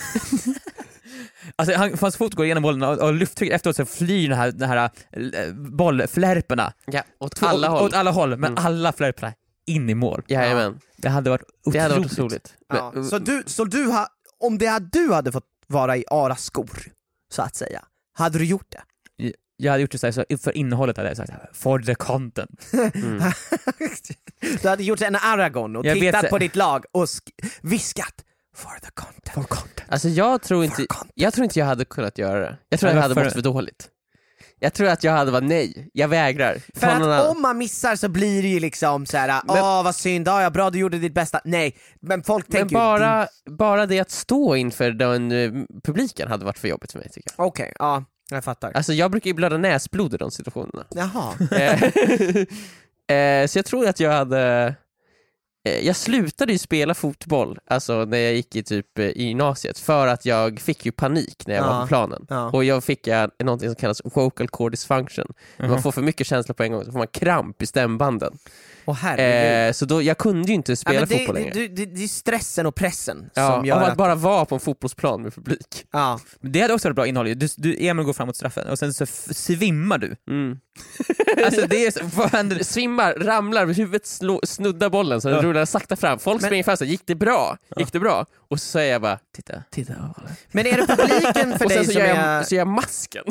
Alltså han, hans fot går igenom bollen och, och lufttrycket efteråt så flyr den här, den här äh, bollflärperna Ja, åt alla åt, håll. åt alla håll, men Mm. alla flärperna in i mål. Jajamän. Det hade varit otroligt. Det hade varit otroligt. Ja. Men- Så, du, så du ha, om det hade, du hade fått vara i Aras skor, så att säga, hade du gjort det? Jag hade gjort det så, här, så för innehållet hade jag sagt for the content. Mm. Du hade gjort en Aragon och Jag vet tittat det. på ditt lag och sk- viskat for the content. For content. Alltså jag tror inte, For content. jag tror inte jag hade kunnat göra det. Jag tror Nej, att jag hade varför? mått för dåligt. Jag tror att jag hade varit nej, jag vägrar. För Ta någon att annan. om man missar så blir det ju liksom så här: åh Men- vad synd, ja, ja bra du gjorde ditt bästa. Nej, men folk Men tänker ju, bara, bara det att stå inför den eh, publiken hade varit för jobbigt för mig tycker jag. okej, ja, jag fattar. Alltså jag brukar ju blöda näsblod i de situationerna. Jaha. Eh, eh, så jag tror att jag hade eh, jag slutade ju spela fotboll, alltså när jag gick i typ eh, i gymnasiet, för att jag fick ju panik när jag Ja. var på planen. Ja. Och jag fick eh, någonting som kallas vocal cord dysfunction. Man får för mycket känsla på en gång så får man kramp i stämbanden. Åh herregud. Eh, så då, jag kunde ju inte Ja, spela men det, fotboll det, längre. det, det, det är stressen och pressen Ja, som gör av att, att... bara vara på en fotbollsplan med publik. Ja. Det hade också varit bra innehåll. Du, du, Emil går framåt straffen och sen så f- svimmar du. Mm. Alltså det är så, vad händer? Svimmar, ramlar, huvudet slå, snuddar bollen så den Ja. rullar sakta fram. Folk Men- springer fram så gick det bra? Gick det bra? Och så säger jag bara, titta, titta. Men är det publiken för Och sen dig så som gör, är... jag, så gör jag masken.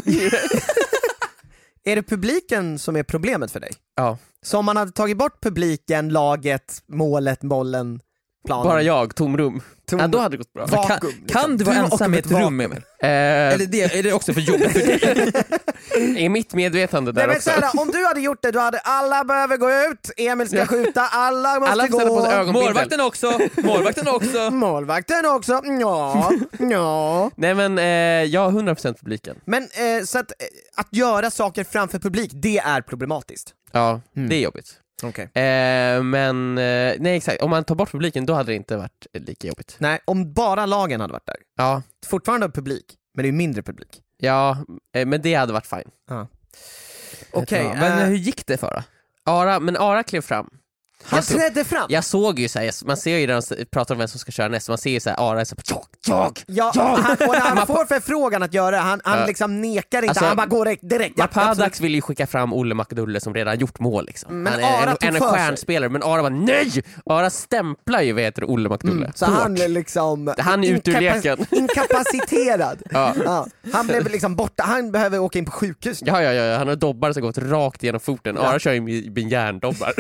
Är det publiken som är problemet för dig? Ja, Så om man hade tagit bort publiken, laget, målet, bollen, planen? bara jag, tomrum. Tom- Ja, då hade det gått bra. Vakuum, Kan, liksom. kan du vara Du och ensam i ett ett rum, vakuum. Emil? Eh, Eller det, är det också för jobbigt för dig? I mitt medvetande där Nej, men också. så här, om du hade gjort det, då hade alla behöver gå ut, Emil ska Ja. skjuta, alla måste Alla gå. ställer på sig ögonbindel. Målvakten också! Målvakten också! Målvakten också, ja, ja. Nej men, eh, jag har hundra procent publiken. Men eh, så att, eh, att göra saker framför publik, det är problematiskt. Ja, Mm. det är jobbigt. Okej. Eh, men, eh, nej exakt, om man tar bort publiken då hade det inte varit eh, lika jobbigt. Nej, om bara lagen hade varit där. Ja, Fortfarande publik, men det är mindre publik. ja eh, men det hade varit fine. Okej, Ja, men eh, hur gick det för då? Ara, men Ara klev fram. Han trädde fram. Jag såg ju såhär, man ser ju när de pratar om vem som ska köra näst, man ser ju såhär Ara så jag, jag, Ja, jag. han, och när han får förfrågan att göra han, han Ja. liksom nekar inte, Alltså, han bara går direkt, direkt. Ja, Mapadax absolut. vill ju skicka fram Olle McDulle som redan gjort mål liksom. Men Han är Ara en, tog en för sig. stjärnspelare, men Ara var nej! Ara stämplar ju, vad heter det, Olle McDulle. Mm, så Hårt. han är liksom Han är ute ur inkapa- leken. Inkapaciterad. Ja. Ja, han blev liksom borta, han behöver åka in på sjukhus. Ja, ja, ja, han har dobbar som gått rakt genom foten. Ara kör ju med, med järndobbar.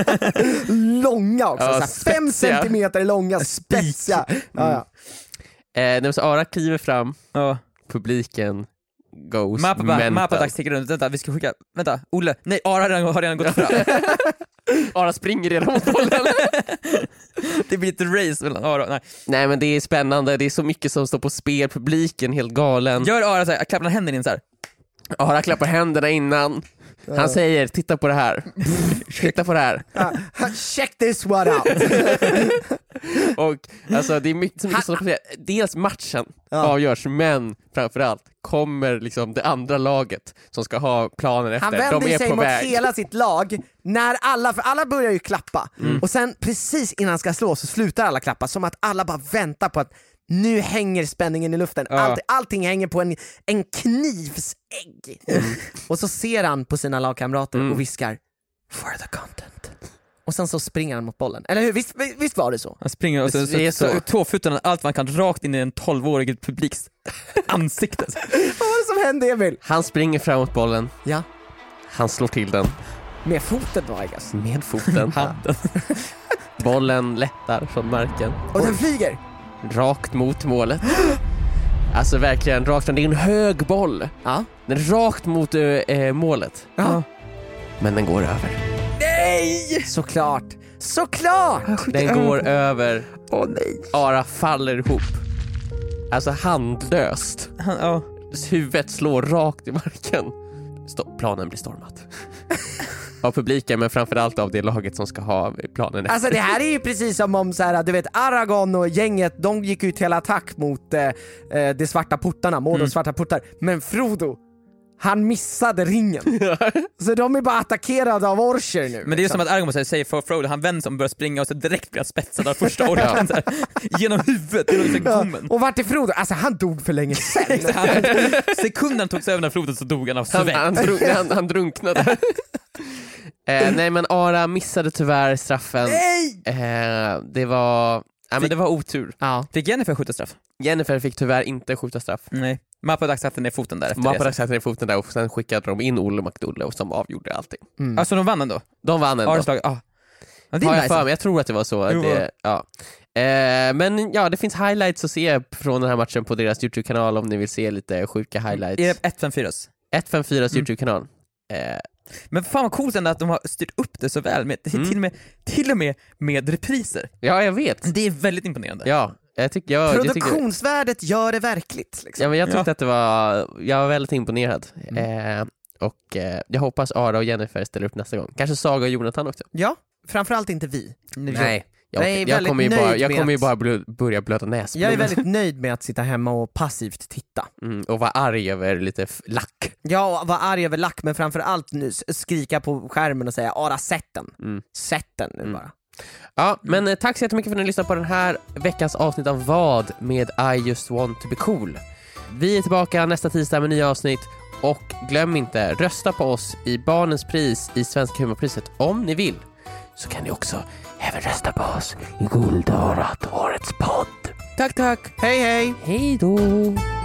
Långa också, Ja, så här, fem spetsiga. centimeter långa, spetsiga. Ja, ja. eh, nej, men så Ara kliver fram, Ja. publiken goes Mappa, mental. Mapadax sticker runt, vänta vi ska skicka, vänta, Olle, nej Ara har redan, har redan gått fram. Ara springer redan mot bollen. Det blir ett race mellan Ara, nej. Nej, men det är spännande, det är så mycket som står på spel, publiken helt galen. Gör Ara såhär, klappar händerna in såhär. Ara klappar händerna innan. Han säger, titta på det här. Titta på det här. Ja, check this one out. Och alltså det är mycket, så mycket som säga. Dels matchen Ja. avgörs, men framförallt kommer liksom det andra laget som ska ha planen efter. Han De vänder är sig på mot väg. hela sitt lag när alla, för alla börjar ju klappa och sen precis innan han ska slå så slutar alla klappa, som att alla bara väntar på att nu hänger spänningen i luften. Ja. Allt, allting hänger på en, en knivsägg. Och så ser han på sina lagkamrater och viskar for the content. Och sen så springer han mot bollen. Eller hur? Visst, visst var det så? Han springer och så, Det är så, så, så. tåfötterna, allt man kan rakt in i en tolvårig publiks ansikte. Vad var det som hände, Emil? Han springer fram mot bollen. Ja, Han slår till den med foten då, I guess. med foten. Handen. Bollen lättar från marken. Och den flyger. Rakt mot målet. Alltså verkligen rakt fram. Det är en hög boll. Ja. Den är rakt mot äh, målet. Ja. Men den går över. Nej! Såklart. Såklart! Den går över. Åh nej. Ara faller ihop. Alltså handlöst. Han, ja. Huvudet slår rakt i marken. Stopp, planen blir stormat. Av publiken, men framförallt av det laget som ska ha planen efter. Alltså det här är ju precis som om så här, du vet, Aragorn och gänget, de gick ut till attack mot eh, eh, de svarta portarna, Mordors Mm. svarta portar. Men Frodo, han missade ringen. Så de är bara attackerade av orcher nu. Men det är ju som att Aragorn säger, säger för Frodo, han vänder sig om och börjar springa och så direkt blir han spetsad av första orken så här, genom huvudet, genom liksom Ja. gommen. Och vart är Frodo? Alltså han dog för länge sedan. Han, sekunden tog sig över när Frodo så dog han av Han, svett. han, drunk, han, han drunknade. eh, nej, men Ara missade tyvärr straffen. Nej! Eh, det var ja, men det var otur. Ja. Fick Jennifer skjuta straff? Jennifer fick tyvärr inte skjuta straff. Nej. Mapadax satte ner foten där efter Mapadax det. satte ner foten där och sen skickade de in Olle McDulle och som avgjorde allting. Mm. Alltså de vann ändå? De vann ändå. Aras lag, ah. Ja, det Har är jag nice. för mig, jag tror att det var så. Jo. Det, ja. eh, men ja, det finns highlights att se från den här matchen på deras YouTube-kanal om ni vill se lite sjuka highlights. Är det ett fem fyra? ett fem fyras Mm. YouTube-kanal. Eh, Men fan vad coolt ändå att de har styrt upp det så väl, med, Mm. till, och med, till och med med repriser. ja, jag vet. Det är väldigt imponerande. Ja, jag tycker jag, jag tycker, Produktionsvärdet gör det verkligt liksom. ja, men jag tyckte Ja. att det var, jag var väldigt imponerad. Mm. Eh, och eh, jag hoppas Ara och Jennifer ställer upp nästa gång. Kanske Saga och Jonathan också. Ja, framförallt inte vi. Nej, jag, Jag är jag, väldigt kommer ju nöjd bara, jag med kommer ju att- bara blö, börja blöda näsblod. Jag är väldigt nöjd med att sitta hemma och passivt titta. mm, och vara arg över lite f- lack. Jag var arg över lack, men framförallt nu s- skrika på skärmen och säga Ara, sätt den. Mm. Sätt den nu Mm. bara. Ja, men eh, tack så jättemycket för att ni lyssnade på den här veckans avsnitt av Vad med I just want to be cool. Vi är tillbaka nästa tisdag med nya avsnitt och glöm inte, rösta på oss i Barnens pris i Svenska humorpriset om ni vill. Så kan ni också även rösta på oss i Guldörat, årets podd. Tack, tack. Hej hej! Hej då!